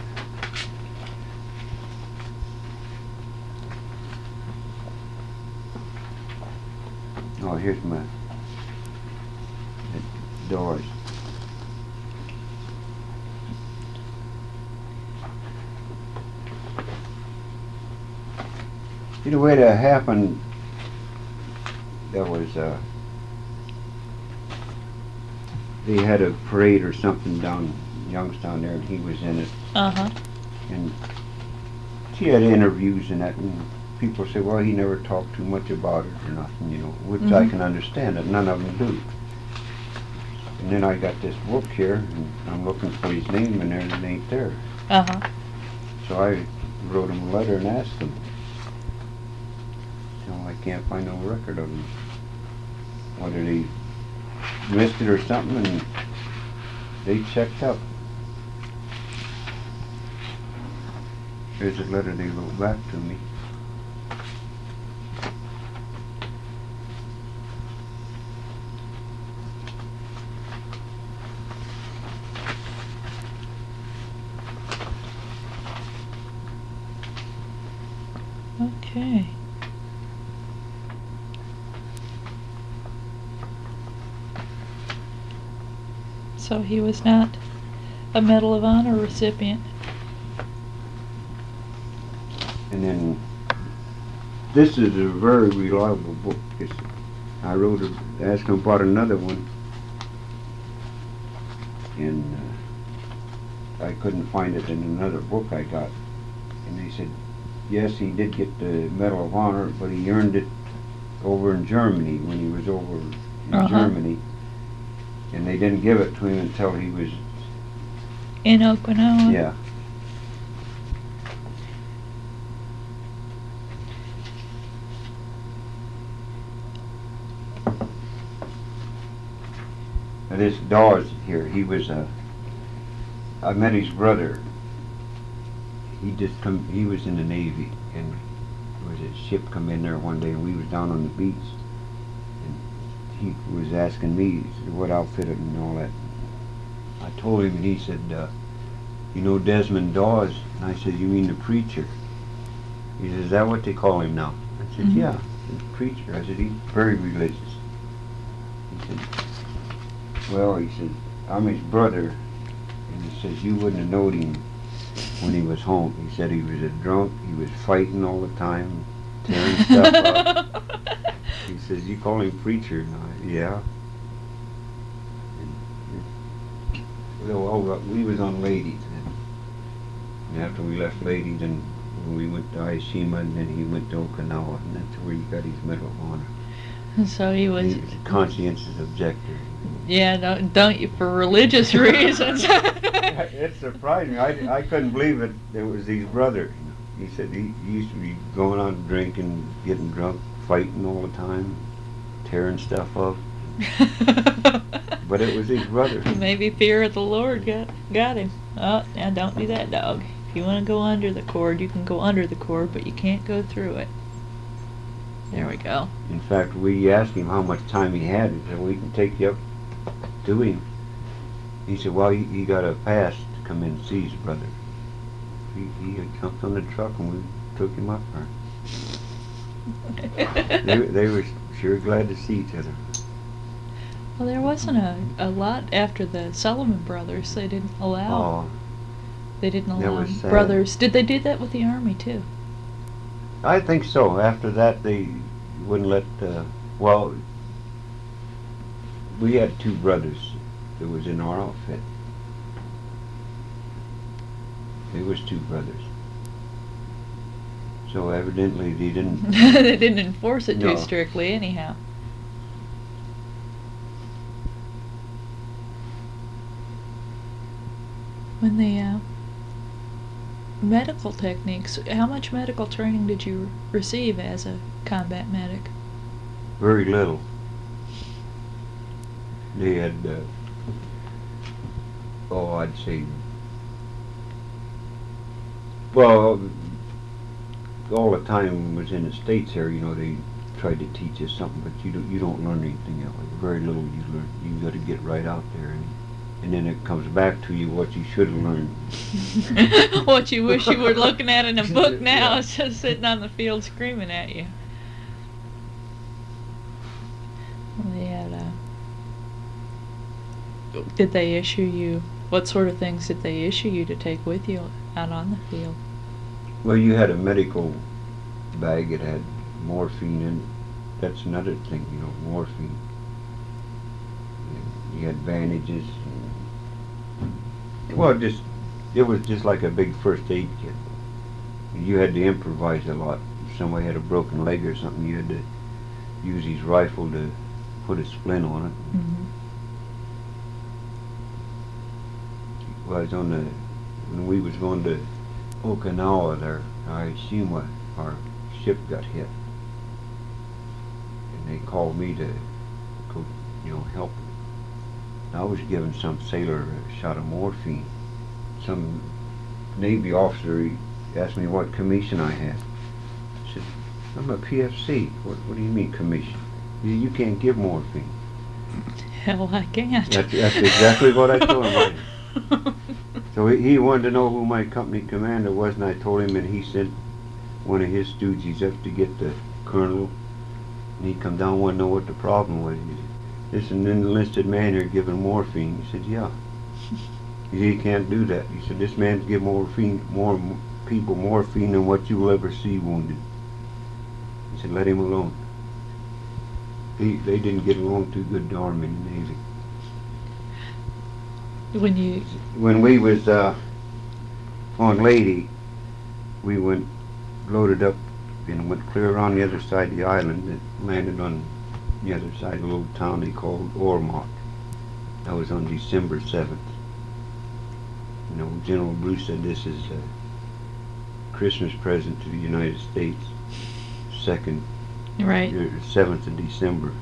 Oh, here's my the doors. You know, what had happened, there was, uh, they had a parade or something down in Youngstown there, and he was in it, Uh huh. and she had interviews and that, and people say, well, he never talked too much about it or nothing, you know, which I Mhm. can understand that none of them do. And then I got this book here, and I'm looking for his name, and there it ain't there. Uh huh. So I wrote him a letter and asked him. You know, I can't find no record of him. Whether they missed it or something, and they checked up. Here's a letter they wrote back to me. Okay. So he was not a Medal of Honor recipient. And then, this is a very reliable book. It's, I wrote it, asked him about another one, and uh, I couldn't find it in another book I got. And they said, yes, he did get the Medal of Honor, but he earned it over in Germany when he was over in Uh-huh. Germany. And they didn't give it to him until he was, In Okinawa. yeah. Now this Dawes here, he was a, I met his brother. He just come, he was in the Navy, and there was a ship come in there one day, and we was down on the beach, and he was asking me, he said, what outfit it and all that. I told him, and he said, uh, you know Desmond Dawes? And I said, you mean the preacher? He said, is that what they call him now? I said, Mhm. yeah, the preacher. I said, he's very religious. He said, well, he said, I'm his brother, and he says, you wouldn't have known him when he was home. He said he was a drunk, he was fighting all the time, tearing stuff up. He says, you call him preacher? And I, yeah. And, well, well, we was on Ladies, and, and after we left Ladies, and we went to Aishima, and then he went to Okinawa, and that's where he got his Medal of Honor. So he was. He was a conscientious objector. Yeah, don't, don't you for religious reasons. It surprised me. I, I couldn't believe it. It was his brother. He said he, he used to be going out drinking, getting drunk, fighting all the time, tearing stuff up. But it was his brother. Maybe fear of the Lord got got him. Oh, now don't do that, dog. If you want to go under the cord, you can go under the cord, but you can't go through it. There we go. In fact, we asked him how much time he had. He said, we can take you up to him. He said, well, he, he got a pass to come in and see his brother. He, he had jumped on the truck and we took him up there. They, they were sure glad to see each other. Well, there wasn't a, a lot after the Sullivan brothers. They didn't allow. Oh, They didn't that allow was sad. brothers. Did they do that with the Army too? I think so. After that, they wouldn't let, uh, well, we had two brothers that was in our outfit. It was two brothers. So evidently they didn't. They didn't enforce it No. too strictly anyhow. When the uh, medical techniques, how much medical training did you receive as a combat medic? Very little. They had, uh, oh, I'd say, well, all the time was in the States here, you know, they tried to teach us something, but you don't, you don't learn anything else. Very little you learn. You got to get right out there, and, and then it comes back to you what you should have learned. What you wish you were looking at in a book now Yeah. is just sitting on the field screaming at you. They had, uh, did they issue you, what sort of things did they issue you to take with you out on the field? Well, you had a medical bag that had morphine in it. That's another thing, you know, morphine. You had bandages. And, well, just it was just like a big first aid kit. You had to improvise a lot. If somebody had a broken leg or something, you had to use his rifle to put a splint on it. Mm-hmm. Well, I was on the when we was going to Okinawa there, Ishima, our ship got hit, and they called me to go, you know, help. I was giving some sailor a shot of morphine. Some Navy officer, he asked me what commission I had. I said, I'm a P F C. What, what do you mean commission? You, you can't give morphine. Hell, I can't. That's, that's exactly what I told him. I, So he, he wanted to know who my company commander was, and I told him, and he sent one of his stooges up to get the colonel, and he come down, wanted to know what the problem was. He said, "There's an enlisted man here giving morphine." He said, "Yeah." He said, "He can't do that." He said, "This man's give morphine, more m- people morphine than what you will ever see wounded." He said, "Let him alone." He, they didn't get along too good, the Army and the Navy. When you, When we was uh, on Lady, we went loaded up and went clear around the other side of the island and landed on the other side of a little town they called Ormoc. That was on December seventh. You know, General Bruce said this is a Christmas present to the United States. Second, right. seventh of December.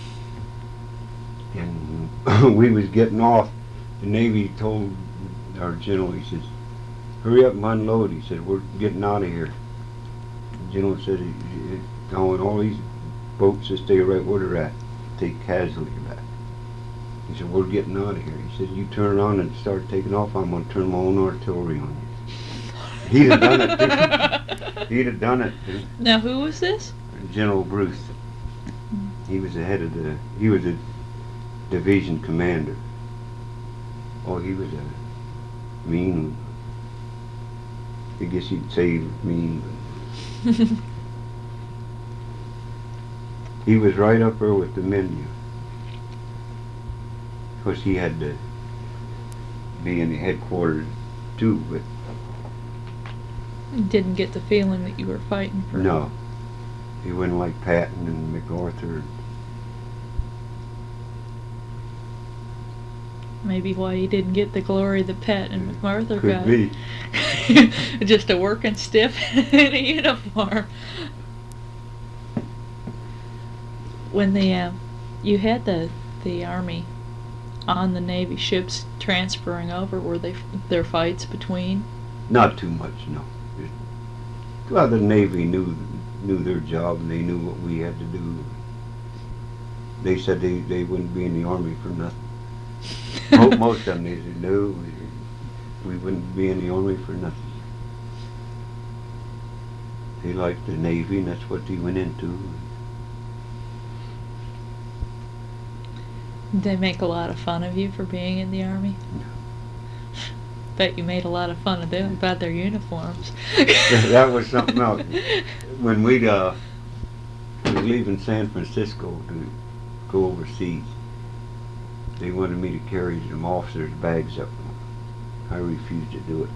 And we was getting off. The Navy told our general, he says, "Hurry up and unload." He said, "We're getting out of here." The general said, "I want all these boats to stay right where they're at. Take casualty back." He said, "We're getting out of here." He said, "You turn around and start taking off, I'm going to turn my own artillery on you." He'd have done it, too. He'd have done it, too. Now, who was this? General Bruce. He was the head of the, he was a division commander. Oh, he was a mean, I guess you'd say mean. He was right up there with the menu. Of course, he had to be in the headquarters too, but Didn't get the feeling that you were fighting for. no. He wasn't like Patton and MacArthur. Maybe why he didn't get the glory that Pat and MacArthur Could got. be. Just a working stiff in a uniform. When the uh, you had the the Army on the Navy ships transferring over, were they there fights between? Not too much, no. Just- Well, the Navy knew knew their job, and they knew what we had to do. They said they, they wouldn't be in the Army for nothing. Mo- Most of them, they said, no, we, we wouldn't be in the Army for nothing. They liked the Navy, and that's what they went into. Did they make a lot of fun of you for being in the Army? Bet you made a lot of fun of them about their uniforms. That was something else. When we'd uh, we were leaving San Francisco to go overseas, they wanted me to carry some officers' bags up. I refused to do it.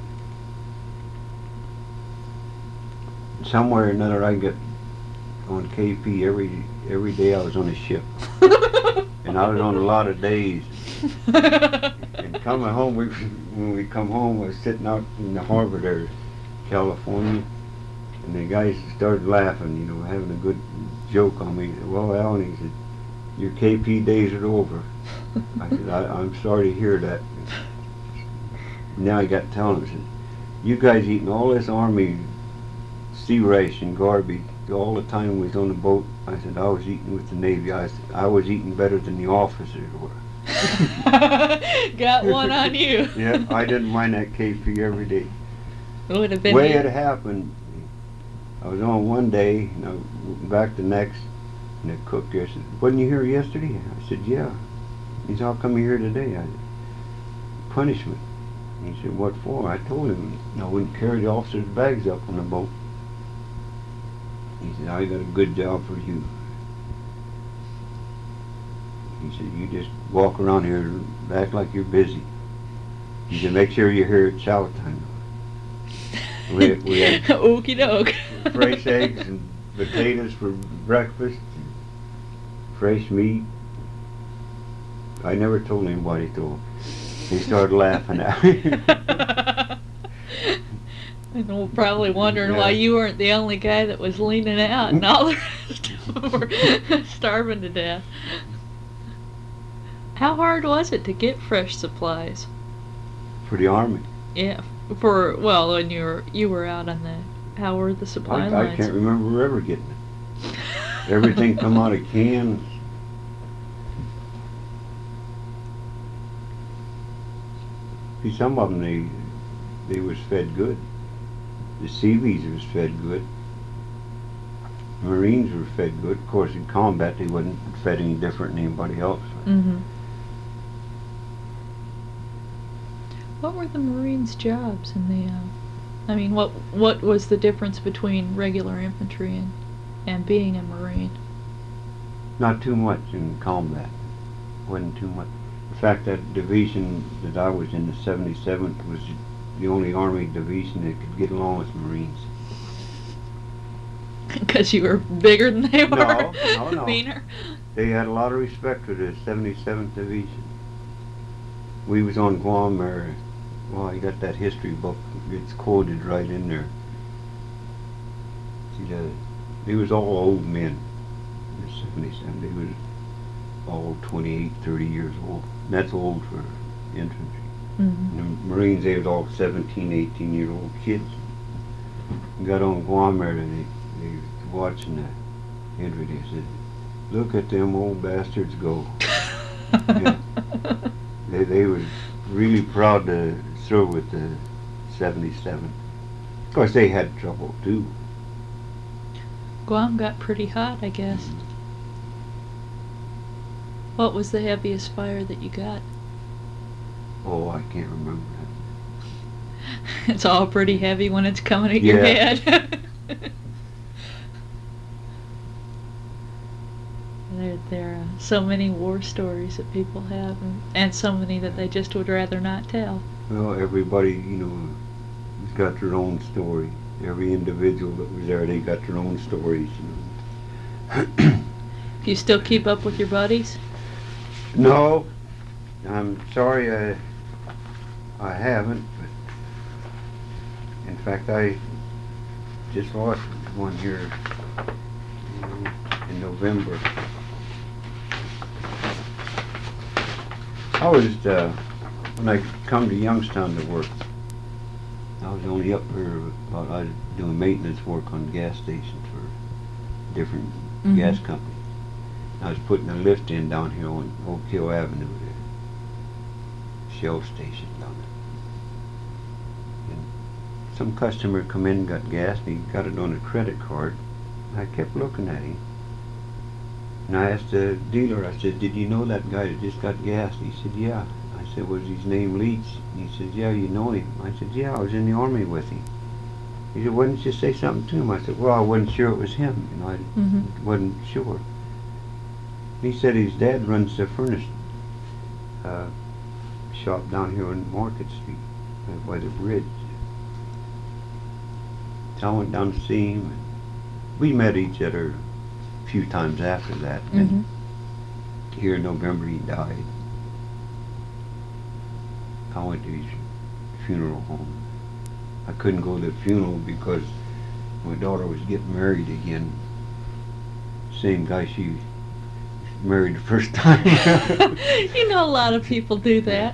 Somewhere or another, I got on K P every every day. I was on a ship, and I was on a lot of days. And coming home, we, when we come home, I was sitting out in the harbor there, California, and the guys started laughing, you know, having a good joke on me. He said, "Well, Alan," he said, "your K P days are over." I said, I, "I'm sorry to hear that." Now I got to tell him, I said, "You guys eating all this Army sea ration garbage all the time we was on the boat." I said, "I was eating with the Navy. I, said, I was eating better than the officers were." Got one on you. Yeah, I didn't mind that K P every day. It would have been Way me. it happened, I was on one day, and I went back the next, and the cook there said, "Wasn't you here yesterday?" I said, "Yeah." He said, "How come you're here today?" I said, "Punishment." He said, "What for?" I told him I wouldn't carry the officers' bags up on the boat. He said, "I got a good job for you." He said, "You just walk around here and act like you're busy." He said, "Make sure you're here at chow time." We had, we had Okie doke. fresh eggs and potatoes for breakfast, and fresh meat. I never told anybody though. They started laughing at me. And we're probably wondering Yeah. why you weren't the only guy that was leaning out and all the rest of them were starving to death. How hard was it to get fresh supplies? For the Army. Yeah, for, well, when you were, you were out on the, how were the supply I, lines? I can't remember ever getting it. Everything come out of cans. See, some of them, they, they was fed good. The Seabees was fed good. Marines were fed good. Of course, in combat, they wasn't fed any different than anybody else. Mm-hmm. What were the Marines' jobs in the, uh, I mean, what what was the difference between regular infantry and, and being a Marine? Not too much in combat. Wasn't too much. In fact, that division that I was in, the seventy-seventh, was the only Army division that could get along with Marines. Because you were bigger than they were? No, no, no. Meaner? They had a lot of respect for the seventy-seventh Division. We was on Guam there. Well, I got that history book. It's quoted right in there. See, the, they was all old men in the seventy-seven. They was all twenty-eight, thirty years old. And that's old for infantry. Mm-hmm. And the Marines, they was all seventeen, eighteen year old kids. We got on Guam there and they, they was watching the infantry. They said, "Look at them old bastards go." Yeah. They, they was really proud to serve with the seventy-seven. Of course, they had trouble too. Guam got pretty hot, I guess. What was the heaviest fire that you got? Oh, I can't remember that. It's all pretty heavy when it's coming at your Yeah. head. There, there are so many war stories that people have, and, and so many that they just would rather not tell. Well, everybody, you know, has got their own story. Every individual that was there, they got their own stories. You know. Do you still keep up with your buddies? No, I'm sorry I, I haven't, but in fact I just lost one here in, in November. I was, uh, when I come to Youngstown to work, I was only up here, about, I was doing maintenance work on gas stations for different Mhm. gas companies. I was putting a lift in down here on Oak Hill Avenue, the Shell station down there. And some customer come in and got gas, and he got it on a credit card. I kept looking at him. And I asked the dealer, I said, "Did you know that guy that just got gas?" He said, "Yeah." I said, was his name Leach? And he said, yeah, you know him. I said, yeah, I was in the Army with him. He said, why didn't you say something to him? I said, well, I wasn't sure it was him. You know, I Mm-hmm. wasn't sure. He said his dad runs the furnace uh, shop down here on Market Street uh, by the bridge. So I went down to see him. And we met each other a few times after that. Mm-hmm. And here in November he died. I went to his funeral home. I couldn't go to the funeral because my daughter was getting married again. Same guy she married the first time. You know, a lot of people do that.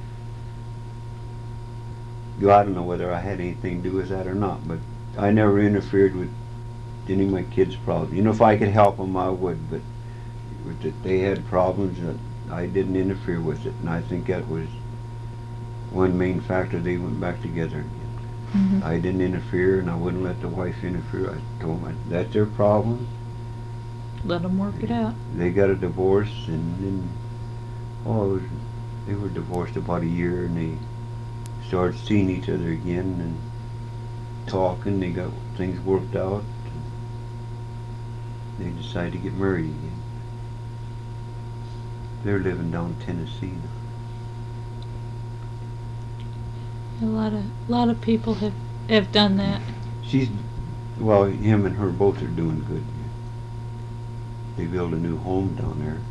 Well, I don't know whether I had anything to do with that or not, but I never interfered with any of my kids' problems. You know, if I could help them, I would, but with it, they had problems, and I didn't interfere with it, and I think that was one main factor they went back together again. Mm-hmm. I didn't interfere, and I wouldn't let the wife interfere. I told them that's their problem. Let them work it out. They got a divorce, and then, oh, it was, they were divorced about a year, and they started seeing each other again and talking. They got things worked out. They decided to get married again. They're living down in Tennessee now. A lot of a lot of people have have done that. She's, well, him and her both are doing good. They built a new home down there,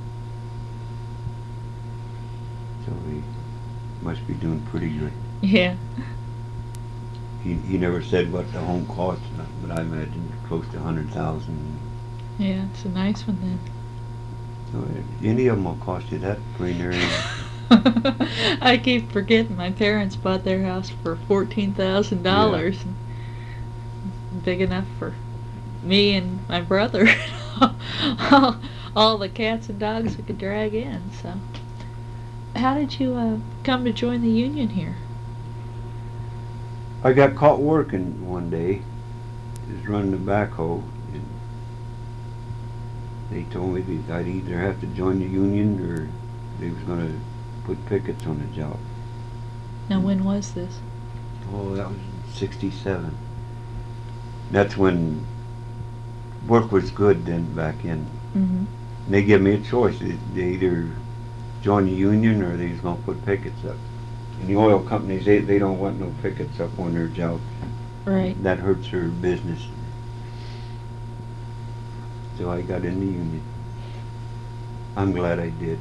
so they must be doing pretty good. Yeah. He he never said what the home cost, but I imagine close to a hundred thousand. Yeah, it's a nice one then. So any of them will cost you that pretty nearly. I keep forgetting my parents bought their house for fourteen thousand dollars. Big enough for me and my brother. all, all the cats and dogs we could drag in. So, how did you uh, come to join the union here? I got caught working one day, just running the backhoe, and they told me that I'd either have to join the union or they was going to put pickets on the job. Now, when was this? Oh, that was in sixty-seven. That's when work was good then back in. Mm-hmm. And they gave me a choice. They they either join the union or they was going to put pickets up. And the oil companies, they, they don't want no pickets up on their jobs. Right. That hurts their business. So I got in the union. I'm glad I did.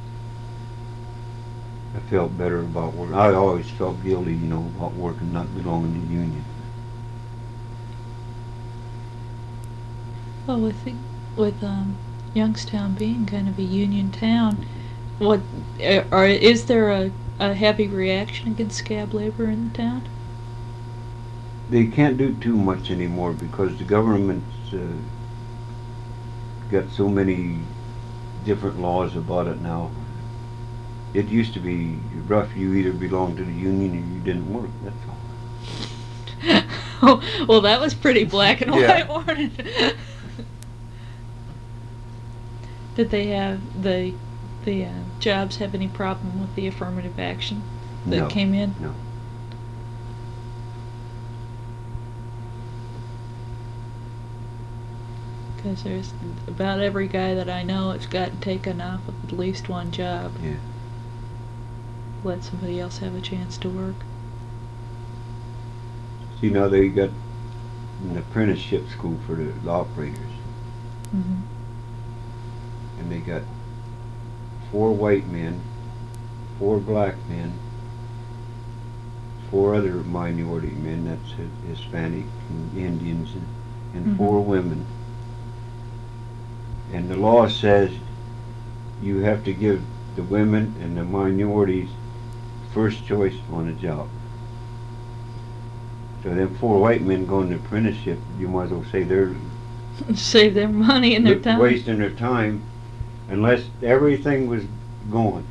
I felt better about work. I always felt guilty, you know, about working, not belonging to the union. Well, with the, with um, Youngstown being kind of a union town, what uh, are is there a, a heavy reaction against scab labor in the town? They can't do too much anymore because the government's uh, got so many different laws about it now. It used to be rough. You either belonged to the union or you didn't work. That's all. Oh, well, that was pretty black and Yeah. white, wasn't it? Did they have the the uh, jobs have any problem with the affirmative action that No. came in? No. Because there's about every guy that I know has gotten taken off of at least one job. Yeah. Let somebody else have a chance to work. See, now they got an apprenticeship school for the operators, Mm-hmm. and they got four white men, four black men, four other minority men, that's Hi- Hispanic and Indians, and, and Mhm. four women. And the law says you have to give the women and the minorities first choice on a job. So them four white men going to apprenticeship, you might as well say they're Save their money and their Look, time. wasting their time unless everything was going.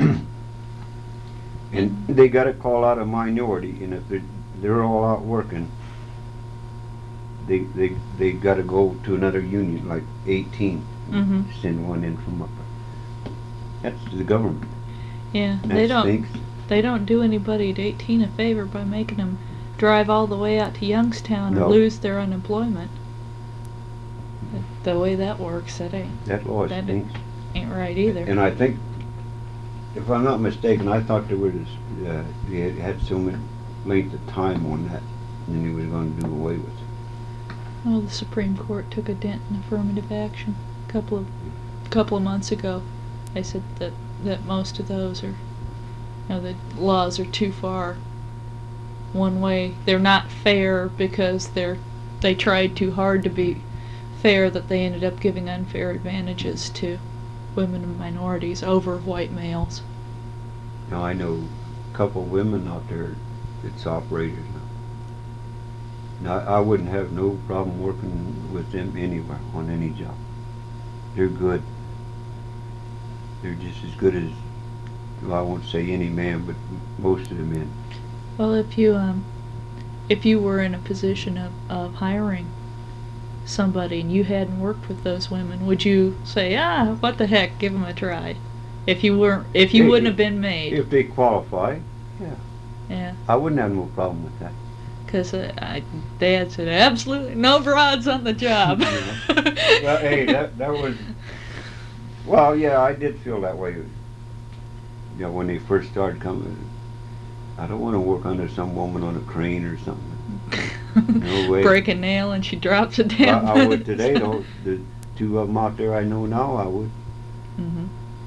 And they got to call out a minority, and if they're, they're all out working, they they they got to go to another union, like eighteen, Mhm. send one in from up. That's the government. Yeah, And they that don't. stinks. They don't do anybody at eighteen a favor by making them drive all the way out to Youngstown or No. lose their unemployment. The, the way that works, that ain't That law that stinks. ain't right either. And I think, if I'm not mistaken, I thought there was, uh, he had, had so much length of time on that, and he was gonna do away with it. Well, the Supreme Court took a dent in affirmative action a couple of couple of months ago. They said that that most of those are, you know, the laws are too far one way. They're not fair because they're they tried too hard to be fair, that they ended up giving unfair advantages to women and minorities over white males. Now, I know a couple of women out there that's operators now. Now, I wouldn't have no problem working with them anywhere, on any job. They're good. They're just as good as, well, I won't say any man, but most of the men. Well, if you um, if you were in a position of, of hiring somebody and you hadn't worked with those women, would you say, ah, what the heck, give them a try? If you weren't, if you Hey, wouldn't have been made. If they qualify, yeah, Yeah, I wouldn't have no problem with that. because uh, I, Dad said absolutely no broads on the job. Well, hey, that that was. Well, yeah, I did feel that way. You know, when they first started coming, I don't want to work under some woman on a crane or something. No way. Break a nail and she drops a damn. I, I would today, though. The two of them out there I know now, I would. hmm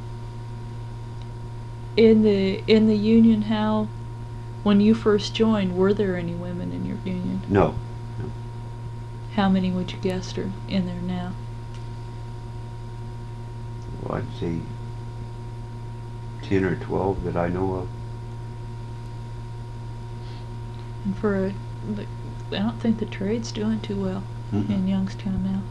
In the in the union, how, when you first joined, were there any women in your union? No. How many would you guess are in there now? Well, I'd say ten or twelve that I know of. And for a, the, I don't think the trade's doing too well Mm-mm. in Youngstown now.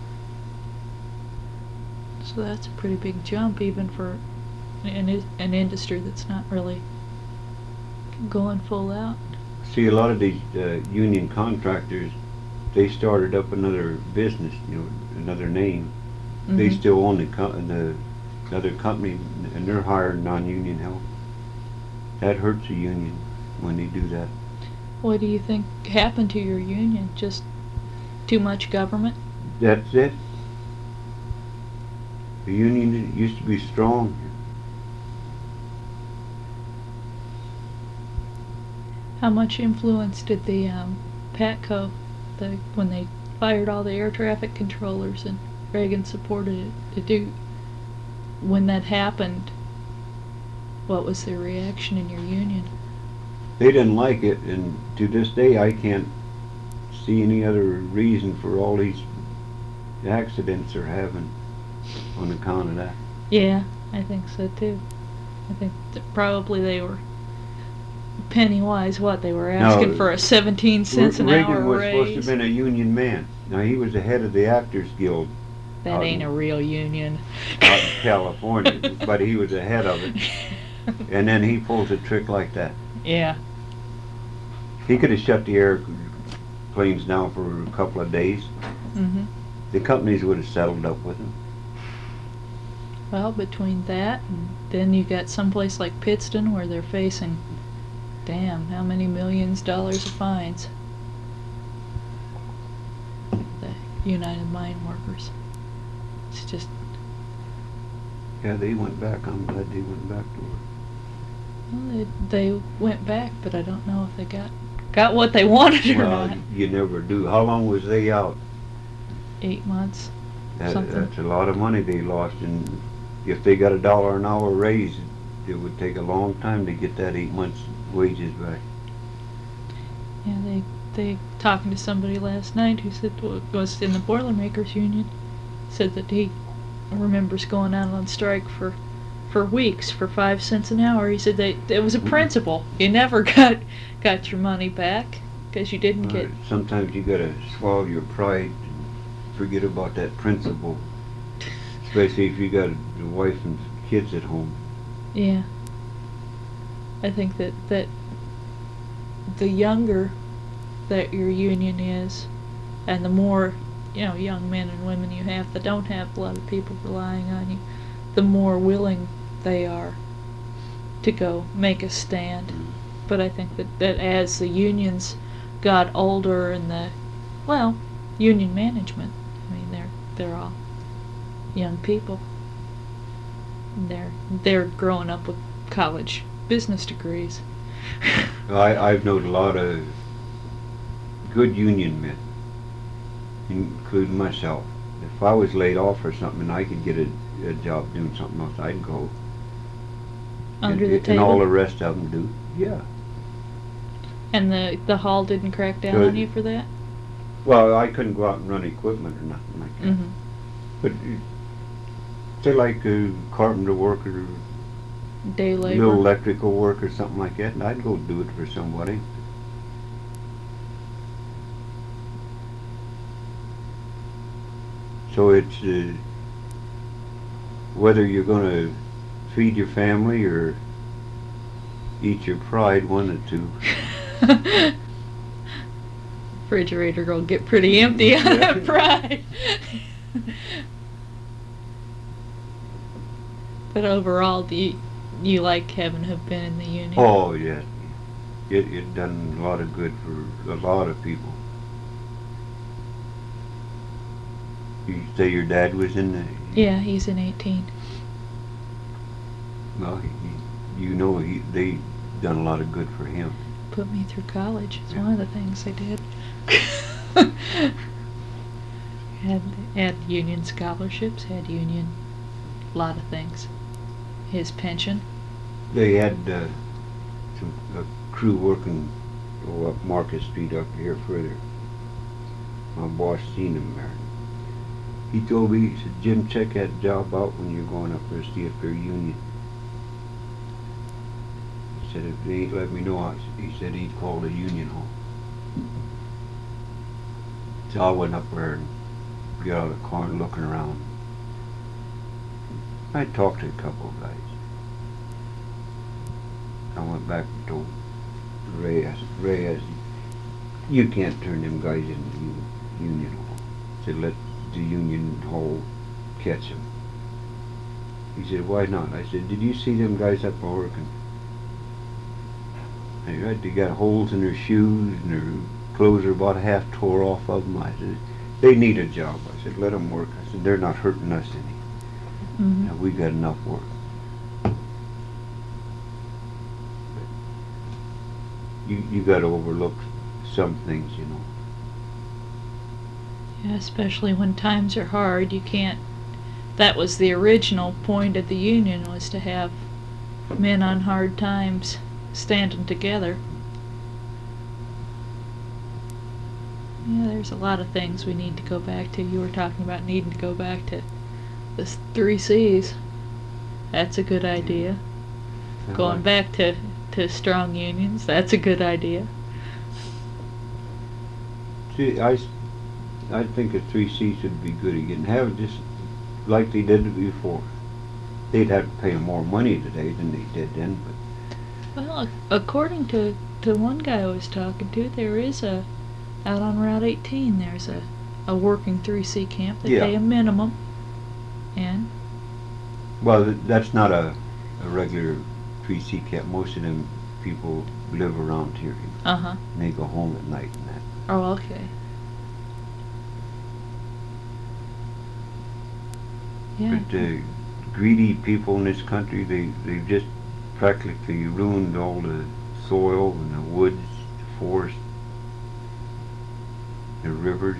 So that's a pretty big jump, even for an, i- an industry that's not really going full out. See, a lot of these uh, union contractors, they started up another business, you know, another name. They Mhm. still own the, co- the other company, and they're hiring non-union help. That hurts a union when they do that. What do you think happened to your union? Just too much government? That's it. The union used to be strong. How much influence did the um, PATCO, the when they fired all the air traffic controllers and Reagan supported it, to do, when that happened, what was their reaction in your union? They didn't like it, and to this day I can't see any other reason for all these accidents they're having on account of that. Yeah, I think so too. I think that probably they were penny wise. What they were asking No, for a seventeen cents an Reagan hour was raise. supposed to have been a union man. Now, he was the head of the Actors Guild That out ain't in- a real union. out in California, but he was the head of it. And then he pulls a trick like that. Yeah. He could have shut the airplanes down for a couple of days. Mhm. The companies would have settled up with him. Well, between that and then you got someplace like Pittston where they're facing, damn, how many millions dollars of fines? The United Mine Workers. It's just, Yeah, they went back. I'm glad they went back to work. well, they, they went back, but I don't know if they got got what they wanted or Well, not. you never do. How long was they out? Eight months. That, Something. that's a lot of money they lost, and if they got a dollar an hour raise, it would take a long time to get that eight months' wages back. Yeah, they they talking to somebody last night who said well, was in the Boilermakers Union, said that he remembers going out on strike for for weeks for five cents an hour. He said they it was a principle. You never got got your money back because you didn't get. Uh, sometimes you gotta swallow your pride and forget about that principle, especially if you got a wife and kids at home. Yeah. I think that that the younger that your union is, and the more, you know, young men and women you have that don't have a lot of people relying on you, the more willing they are to go make a stand. Mm. But I think that, that as the unions got older and the, well, union management, I mean, they're they're all young people. And they're they're growing up with college business degrees. I, I've known a lot of good union men, including myself. If I was laid off or something and I could get a, a job doing something else, I'd go. Under and, the and table. all the rest of them do. Yeah. And the the hall didn't crack down Good. on you for that? Well, I couldn't go out and run equipment or nothing like that. Mm-hmm. But uh, say like a carpenter work or Day labor. little electrical work or something like that, and I'd go do it for somebody. So it's uh, whether you're going to feed your family or eat your pride, one of the two. Refrigerator will get pretty empty out Yeah. of pride. But overall, do you, you like having have been in the union? Oh yeah, it it done a lot of good for a lot of people. You say your dad was in the Yeah, he's in eighteen. well, he, he- you know he they done a lot of good for him. Put me through college. It's Yeah. one of the things they did. had had union scholarships, had union, a lot of things. His pension. They had uh, some a crew working oh, up Market Street up here further. My boss seen him there. He told me, he said, Jim, check that job out when you're going up there, see if they're union. He said, if they ain't let me know, I, he said he'd call the union hall. So I went up there and got out of the car and looking around. I talked to a couple of guys. I went back and told Ray, I said, Ray, I said, you can't turn them guys into the union hall. I said, let the union hall catch them. He said, why not? I said, did you see them guys up there working? They, right, they got holes in their shoes and their clothes are about half tore off of them. I said, they need a job. I said, let them work. I said, they're not hurting us any. Mm-hmm. Now, we got enough work. You you got to overlook some things, you know. Yeah, especially when times are hard, you can't. That was the original point of the union, was to have men on hard times standing together. Yeah, there's a lot of things we need to go back to. You were talking about needing to go back to the s- three C's. That's a good idea. Going back to, to strong unions, that's a good idea. See, I, s- I think a three C's would be good again. Have it just like they did it before. They'd have to pay more money today than they did then, but Well, ac- according to, to one guy I was talking to, there is a, out on Route eighteen, there's a, a working three C camp. They Yeah. pay a minimum. And, well, th- that's not a, a regular three C camp. Most of them people live around here. uh-huh. And they go home at night and that. Oh, okay. Yeah. But uh, greedy people in this country, they they just practically ruined all the soil and the woods, the forest, the rivers.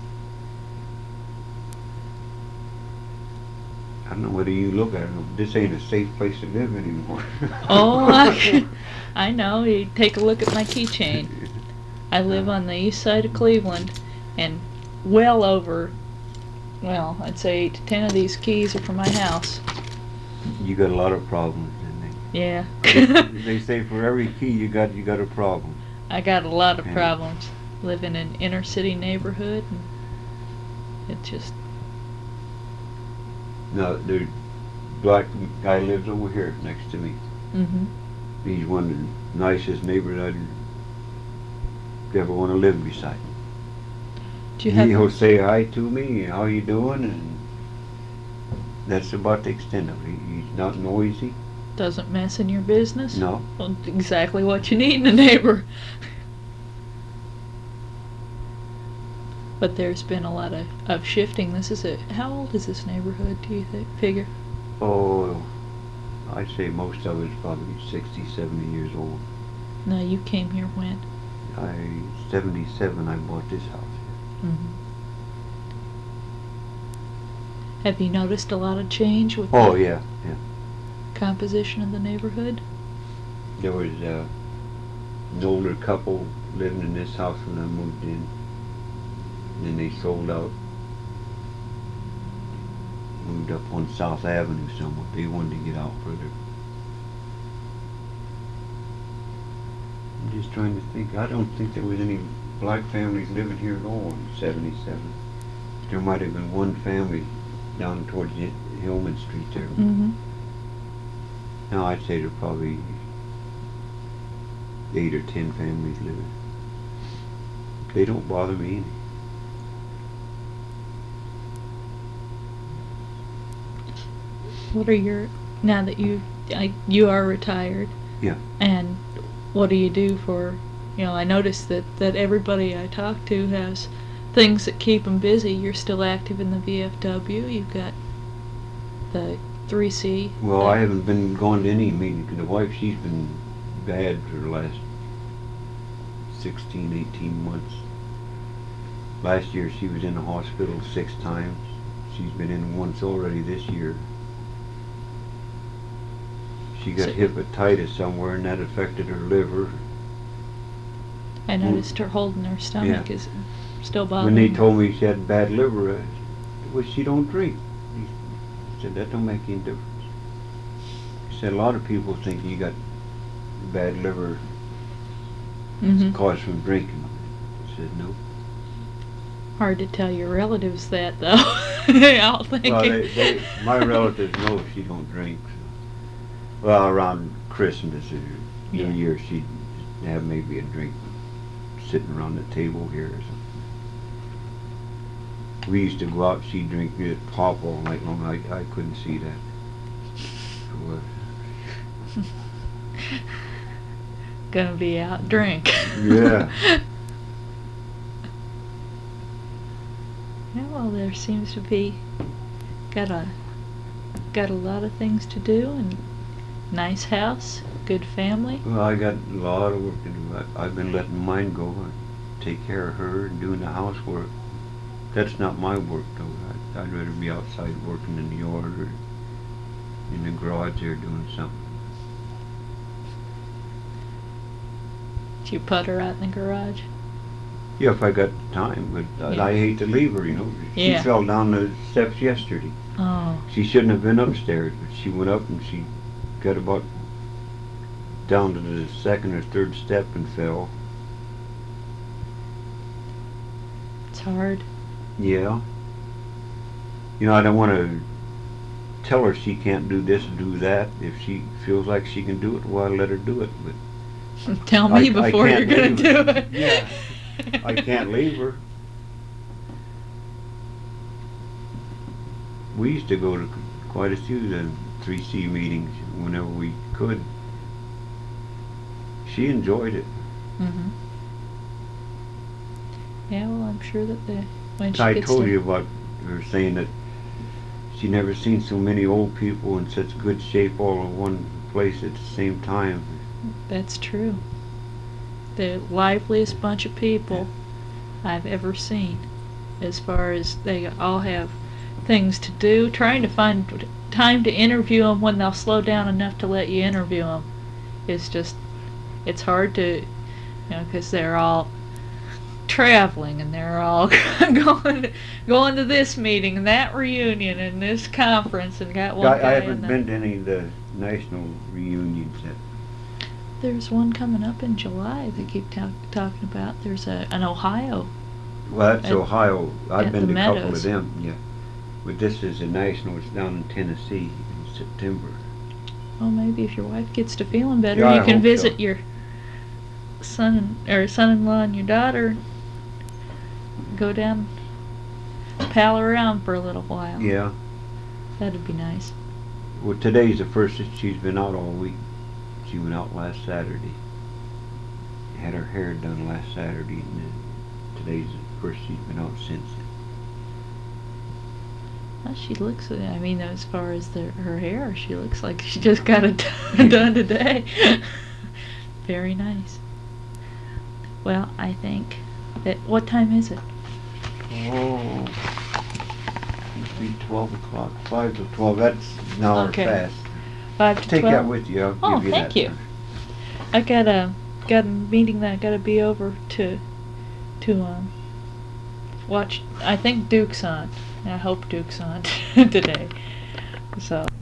I don't know whether you look at it. This ain't a safe place to live anymore. Oh, I, I know. You take a look at my keychain. I live on the east side of Cleveland, and well over, well, I'd say eight to ten of these keys are from my house. You got a lot of problems, didn't Yeah. they? They say for every key you got, you got a problem. I got a lot of Yeah. problems. Live in an inner city neighborhood, and it just, Now, the black guy lives over here next to me. mm-hmm. He's one of the nicest neighbors I'd ever want to live beside. Do you have, He'll say hi to me, how you doing, and that's about the extent of it. He- He's not noisy. Doesn't mess in your business? No. Well, exactly what you need in a neighbor. But there's been a lot of, of shifting. This is a, how old is this neighborhood, do you think, figure? Oh, I'd say most of it's probably sixty, seventy years old. No, you came here when? I, seventy-seven, I bought this house. Mm-hmm. Have you noticed a lot of change with Oh, the yeah, yeah. composition of the neighborhood? There was uh, an older couple living in this house when I moved in. And then they sold out, moved up on South Avenue somewhere. They wanted to get out further. I'm just trying to think. I don't think there was any black families living here at all in seventy-seven. There might have been one family down towards the Hillman Street there. Mm-hmm. Now I'd say there are probably eight or ten families living. They don't bother me any. What are your, now that you, I, you are retired, Yeah. and what do you do for, you know, I noticed that, that everybody I talk to has things that keep them busy. You're still active in the V F W. You've got the three C. Well, I haven't been going to any meeting, 'cause the wife, she's been bad for the last sixteen, eighteen months. Last year she was in the hospital six times. She's been in once already this year. She got So- hepatitis somewhere and that affected her liver. I noticed her holding her stomach Yeah. is still bothering When they her. told me she had bad liver, I said, well, she don't drink. He said, that don't make any difference. He said, a lot of people think you got bad liver Mhm. caused from drinking. I said, no. Hard to tell your relatives that, though. I'll think. Well, they, they, my relatives know she don't drink. So. Well, around Christmas or New Yeah. Year, she'd have maybe a drink sitting around the table here or something. We used to go out, she'd drink it pop all night long. I, I couldn't see that. So, Gonna be out drink. Yeah. Yeah, well, there seems to be got a got a lot of things to do, and nice house, good family. Well, I got a lot of work to do. I, I've been letting mine go and take care of her and doing the housework. That's not my work, though. I, I'd rather be outside working in the yard or in the garage there doing something. Did you put her out in the garage? Yeah, if I got time, but I, Yeah. I hate to leave her, you know. She Yeah. fell down the steps yesterday. Oh, She shouldn't have been upstairs, but she went up and she got about down to the second or third step and fell. it's hard. Yeah. You know, I don't want to tell her she can't do this, do that. If she feels like she can do it, well, I'll let her do it. But Tell me I- I before you're can't gonna leave do her. it. Yeah. I can't leave her. We used to go to quite a few of the three C meetings whenever we could. She enjoyed it. Mhm. Yeah, well, I'm sure that the when she I gets told to, you about her saying that she never seen so many old people in such good shape all in one place at the same time. That's true. The liveliest bunch of people I've ever seen, as far as they all have things to do. Trying to find time to interview them when they'll slow down enough to let you interview them is just, it's hard to, you know, because they're all traveling and they're all going to, going to this meeting and that reunion and this conference and got one I, guy I in haven't the, been to any of the national reunions yet. There's one coming up in July they keep ta- talking about. There's a an Ohio. Well, that's At- Ohio. I've at been the to a couple Meadows. of them, yeah. But this is a national. It's down in Tennessee in September. Well, maybe if your wife gets to feeling better, Yeah, you I can hope visit so. your son and, or son-in-law and your daughter. Go down, pal around for a little while. Yeah. That'd be nice. Well, today's the first that she's been out all week. She went out last Saturday. Had her hair done last Saturday, and then today's the first she's been out since then. Well, she looks, I mean, as far as the, her hair, she looks like she just got it done today. Very nice. Well, I think that, what time is it? Oh, must be twelve o'clock, five to twelve, that's an hour Okay. fast. Five to Take twelve? that with you, I'll Oh, give you thank that. you. time. I got a, got a meeting that I gotta be over to, to, um, watch, I think Duke's on. I hope Duke's on today. So.